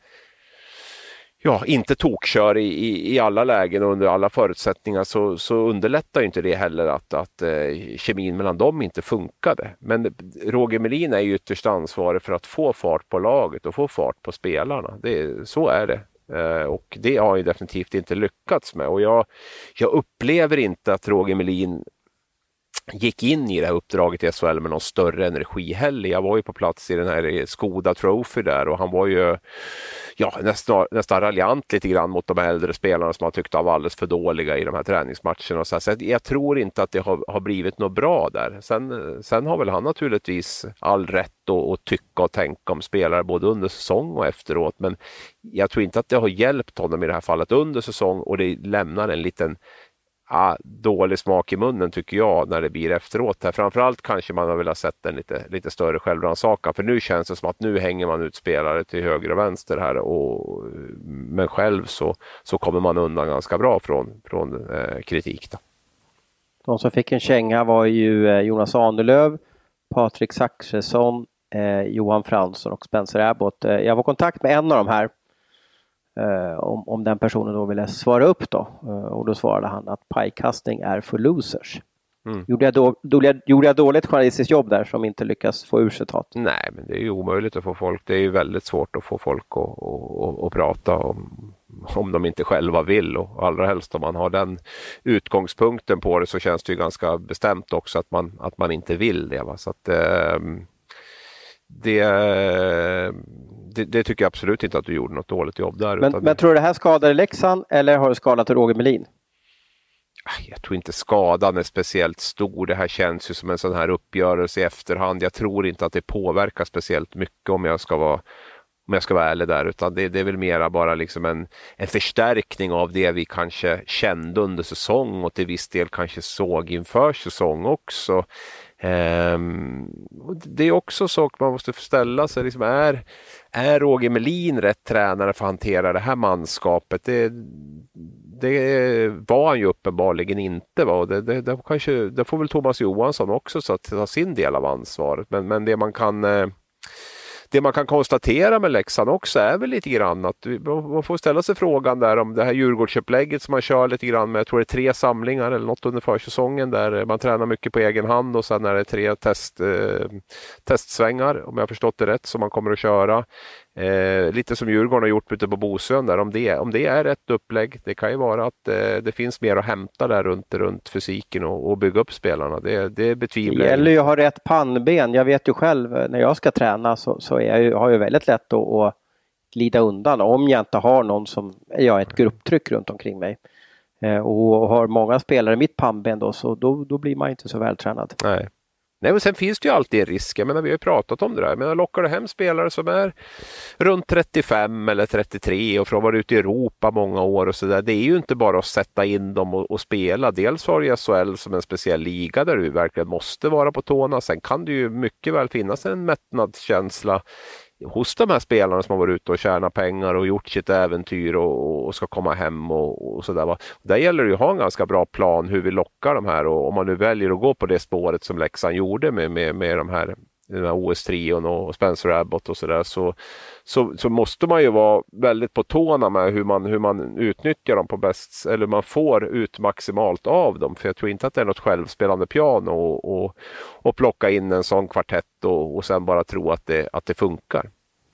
Ja, inte tokkör i, i, i alla lägen och under alla förutsättningar, så, så underlättar ju inte det heller att, att eh, kemin mellan dem inte funkade. Men Roger Melin är ju ytterst ansvarig för att få fart på laget och få fart på spelarna. Det, så är det. Eh, och det har ju definitivt inte lyckats med. Och jag, jag upplever inte att Roger Melin gick in i det här uppdraget i S H L med någon större energi heller. Jag var ju på plats i den här Skoda Trophy där, och han var ju ja, nästan, nästan raljant lite grann mot de äldre spelarna som han tyckte var alldeles för dåliga i de här träningsmatcherna. Och så, så jag tror inte att det har, har blivit något bra där. Sen, sen har väl han naturligtvis all rätt att, att tycka och tänka om spelare både under säsong och efteråt, men jag tror inte att det har hjälpt honom i det här fallet under säsong, och det lämnar en liten Ja, dålig smak i munnen tycker jag när det blir efteråt. Här. Framförallt kanske man har velat sett en lite, lite större självrannsakan, för nu känns det som att nu hänger man ut spelare till höger och vänster här, och, men själv så, så kommer man undan ganska bra från, från eh, kritik. Då. De som fick en känga var ju eh, Jonas Ahnelöv, Patrik Zachrisson, eh, Johan Fransson och Spencer Abbott. Eh, jag var i kontakt med en av de här. Uh, om, om den personen då ville svara upp då. Uh, och då svarade han att pajkastning är för losers. Mm. Gjorde, jag då, då, gjorde jag dåligt journalistiskt jobb där som inte lyckas få ur citat? Nej, men det är ju omöjligt att få folk. Det är ju väldigt svårt att få folk att, att, att prata om, om de inte själva vill. Och allra helst om man har den utgångspunkten på det, så känns det ju ganska bestämt också att man, att man inte vill det. Va? Så att uh, det... Det, det tycker jag absolut inte att du gjorde något dåligt jobb där. Men, men tror du det här skadade Leksand, eller har du skadat Roger Melin? Jag tror inte skadan är speciellt stor. Det här känns ju som en sån här uppgörelse i efterhand. Jag tror inte att det påverkar speciellt mycket, om jag ska vara, om jag ska vara ärlig där. Utan det, det är väl mera bara liksom en, en förstärkning av det vi kanske kände under säsong, och till viss del kanske såg inför säsong också. Um, det är också så att man måste ställa sig, liksom, är, är Roger Melin rätt tränare för att hantera det här manskapet? Det, det var han ju uppenbarligen inte. Va? Och det, det, det, kanske, det får väl Thomas Johansson också så att ta sin del av ansvaret. Men, men det man kan... Det man kan konstatera med Leksand också är väl lite grann att man får ställa sig frågan där om det här Djurgårdsupplägget som man kör lite grann med, jag tror det är tre samlingar eller något under försäsongen där man tränar mycket på egen hand, och sen är det tre test, eh, testsvängar, om jag har förstått det rätt, som man kommer att köra. Eh, lite som Djurgården har gjort ute på Bosön där, om det, om det är ett upplägg, det kan ju vara att eh, det finns mer att hämta där runt, runt fysiken och, och bygga upp spelarna, det, det betvivlar. Det gäller ju att ha rätt pannben. Jag vet ju själv när jag ska träna så, så är jag ju, har jag väldigt lätt att, att glida undan om jag inte har någon som, jag har ett grupptryck runt omkring mig eh, och har många spelare i mitt pannben då, så då, då blir man inte så vältränad. Nej. Nej, och sen finns det ju alltid en risk. Jag menar, vi har ju pratat om det där. Men lockar du hem spelare som är runt trettiofem eller trettiotre och från att vara ute i Europa många år och så där. Det är ju inte bara att sätta in dem och, och spela. Dels har ju S H L som en speciell liga där du verkligen måste vara på tårna. Sen kan det ju mycket väl finnas en mättnadskänsla hos de här spelarna som har varit ute och tjänat pengar och gjort sitt äventyr och, och ska komma hem och, och sådär. Där gäller det ju att ha en ganska bra plan hur vi lockar de här, och om man nu väljer att gå på det spåret som Leksand gjorde med, med, med de här, den här O S-trion och Spencer Abbott och sådär, så, så, så måste man ju vara väldigt på tårna med hur man, hur man utnyttjar dem på bäst, eller man får ut maximalt av dem, för jag tror inte att det är något självspelande piano och, och, och plocka in en sån kvartett och, och sen bara tro att det, att det funkar.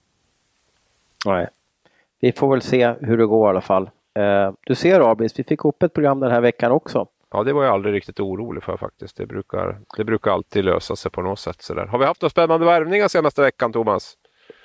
Nej, vi får väl se hur det går i alla fall. Du ser, Abis, vi fick upp ett program den här veckan också. Ja, det var jag aldrig riktigt orolig för faktiskt. Det brukar, det brukar alltid lösa sig på något sätt. Så där. Har vi haft några spännande värvningar senaste veckan, Thomas?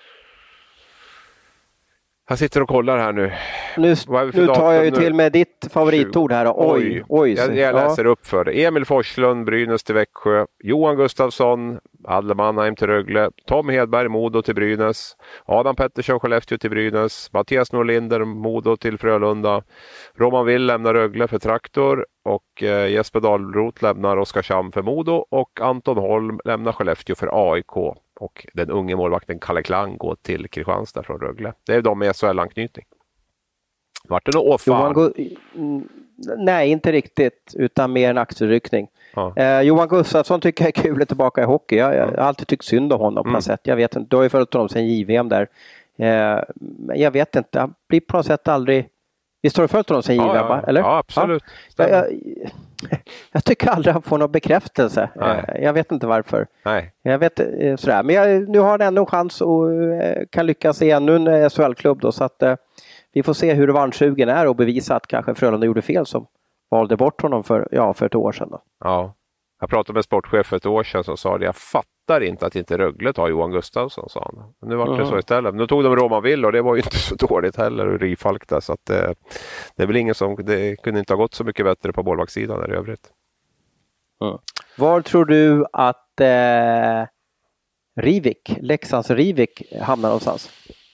Jag sitter och kollar här nu. Nu, nu tar jag ju till med ditt favoritord här. Oj, oj. oj jag, jag läser ja. upp för det. Emil Forslund, Brynäs till Växjö. Johan Gustafsson, Adler Mannheim till Rögle. Tom Hedberg, Modo till Brynäs. Adam Pettersson, Skellefteå till Brynäs. Mattias Norlinder, Modo till Frölunda. Roman Will lämnar Rögle för Traktor. Och eh, Jesper Dahlroth lämnar Oskarshamn för Modo. Och Anton Holm lämnar Skellefteå för A I K. Och den unge målvakten Kalle Klang går till Kristianstad från Rögle. Det är de med S H L-anknytning. Vart det något Johan Gu- Nej, inte riktigt. Utan mer en axelryckning. Ja. Eh, Johan Gustafsson tycker jag är kul att tillbaka i hockey. Jag, jag har alltid tyckt synd om honom på något Mm. sätt. Jag vet inte. Du har ju följt honom sedan J V M där. Eh, jag vet inte. Han blir på något sätt aldrig... Visst har du följt honom sedan J V M? Ja, ja. Eller? Ja, absolut. Ja. Jag, jag, jag tycker aldrig han får någon bekräftelse. Eh, jag vet inte varför. Nej. Jag vet eh, sådär. Men jag, nu har han ännu en chans och eh, kan lyckas i ännu en S H L-klubb då. Så att eh, vi får se hur revanschsugen är och bevisa att kanske Frölunda gjorde fel som valde bort honom för, ja, för ett år sedan. Då. Ja. Jag pratade med sportchef för ett år sedan som sa det. Jag fattar inte att inte Rögle tar Johan Gustafsson, sa han. Men nu var det mm. så istället. Nu tog de Roman Will och det var ju inte så dåligt heller. Och Rifalk där. Så att, eh, det är väl ingen som... Det kunde inte ha gått så mycket bättre på målvaktssidan där i övrigt. Mm. Var tror du att eh, Rivik, Leksands Rivik hamnar någonstans?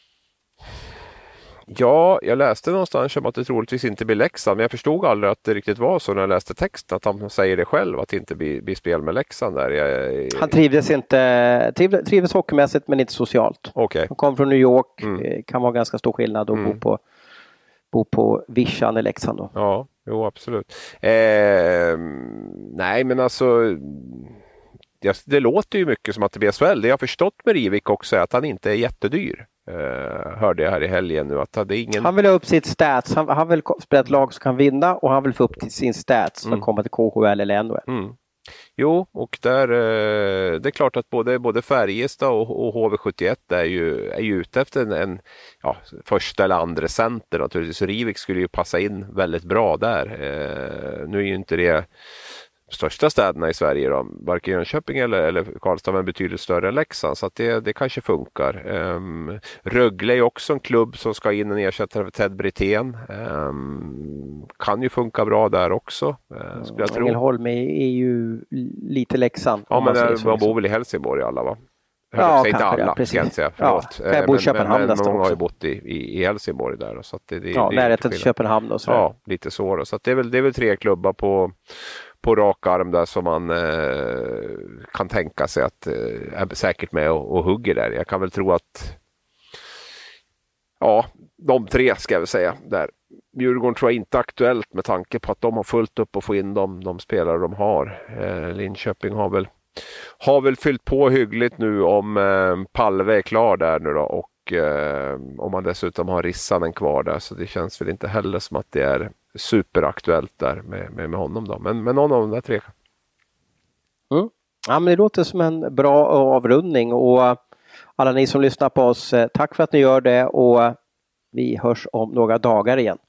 Ja, jag läste någonstans om att det troligtvis inte blir Leksand, men jag förstod aldrig att det riktigt var så när jag läste texten, att han säger det själv, att det inte blir, blir spel med Leksand där. Jag... Han trivdes inte, triv, trivdes hockeymässigt men inte socialt. Okay. Han kom från New York, mm. kan vara ganska stor skillnad att mm. bo på, bo på Vischan i Leksand då. Ja, jo absolut. Eh, nej men alltså... Det låter ju mycket som att det blir S H L. Det jag har förstått med Rivik också är att han inte är jättedyr. Uh, hörde jag här i helgen nu att det är ingen... Han vill ha upp sitt stats. Han, han vill spela ett lag som kan vinna och han vill få upp till sin stats för mm. att komma till K H L eller N H L. Mm. Jo, och där, uh, det är klart att både, både Färjestad och, och H V sjuttioett är ju, är ju ute efter en, en ja, första eller andra center naturligtvis. Så Rivik skulle ju passa in väldigt bra där. Uh, nu är ju inte det största städerna i Sverige då, varken Jönköping eller, eller Karlstad, men betydligt större än Leksand, så att det, det kanske funkar. Um, Rögle är också en klubb som ska in en ersättare för Ted Brithén. Um, kan ju funka bra där också. Uh, skulle jag tro. Ängelholm är, är ju lite Leksand. Ja, men man, man bor väl i Helsingborg alla va? Ja, inte alla, ja, ska jag inte säga. Förlåt. Ja, jag bor i Köpenhamn men, men, men många har ju också. bott i, i, i Helsingborg där. Så att det, det, ja, det närheten till Köpenhamn och så. Ja, lite så. Då. Så att det, är väl, det är väl tre klubbar på på rak arm där som man eh, kan tänka sig att eh, är säkert med och, och hugger där. Jag kan väl tro att ja, de tre ska jag väl säga där. Djurgården tror jag inte är aktuellt med tanke på att de har fullt upp och få in de, de spelare de har. Eh, Linköping har väl har väl fyllt på hyggligt nu om eh, Palve är klar där nu då, och eh, om man dessutom har Rissanen kvar där, så det känns väl inte heller som att det är superaktuellt där med, med, med honom då. Men, men någon av de där tre. Mm. Ja, men det låter som en bra avrundning, och alla ni som lyssnar på oss, tack för att ni gör det, och vi hörs om några dagar igen.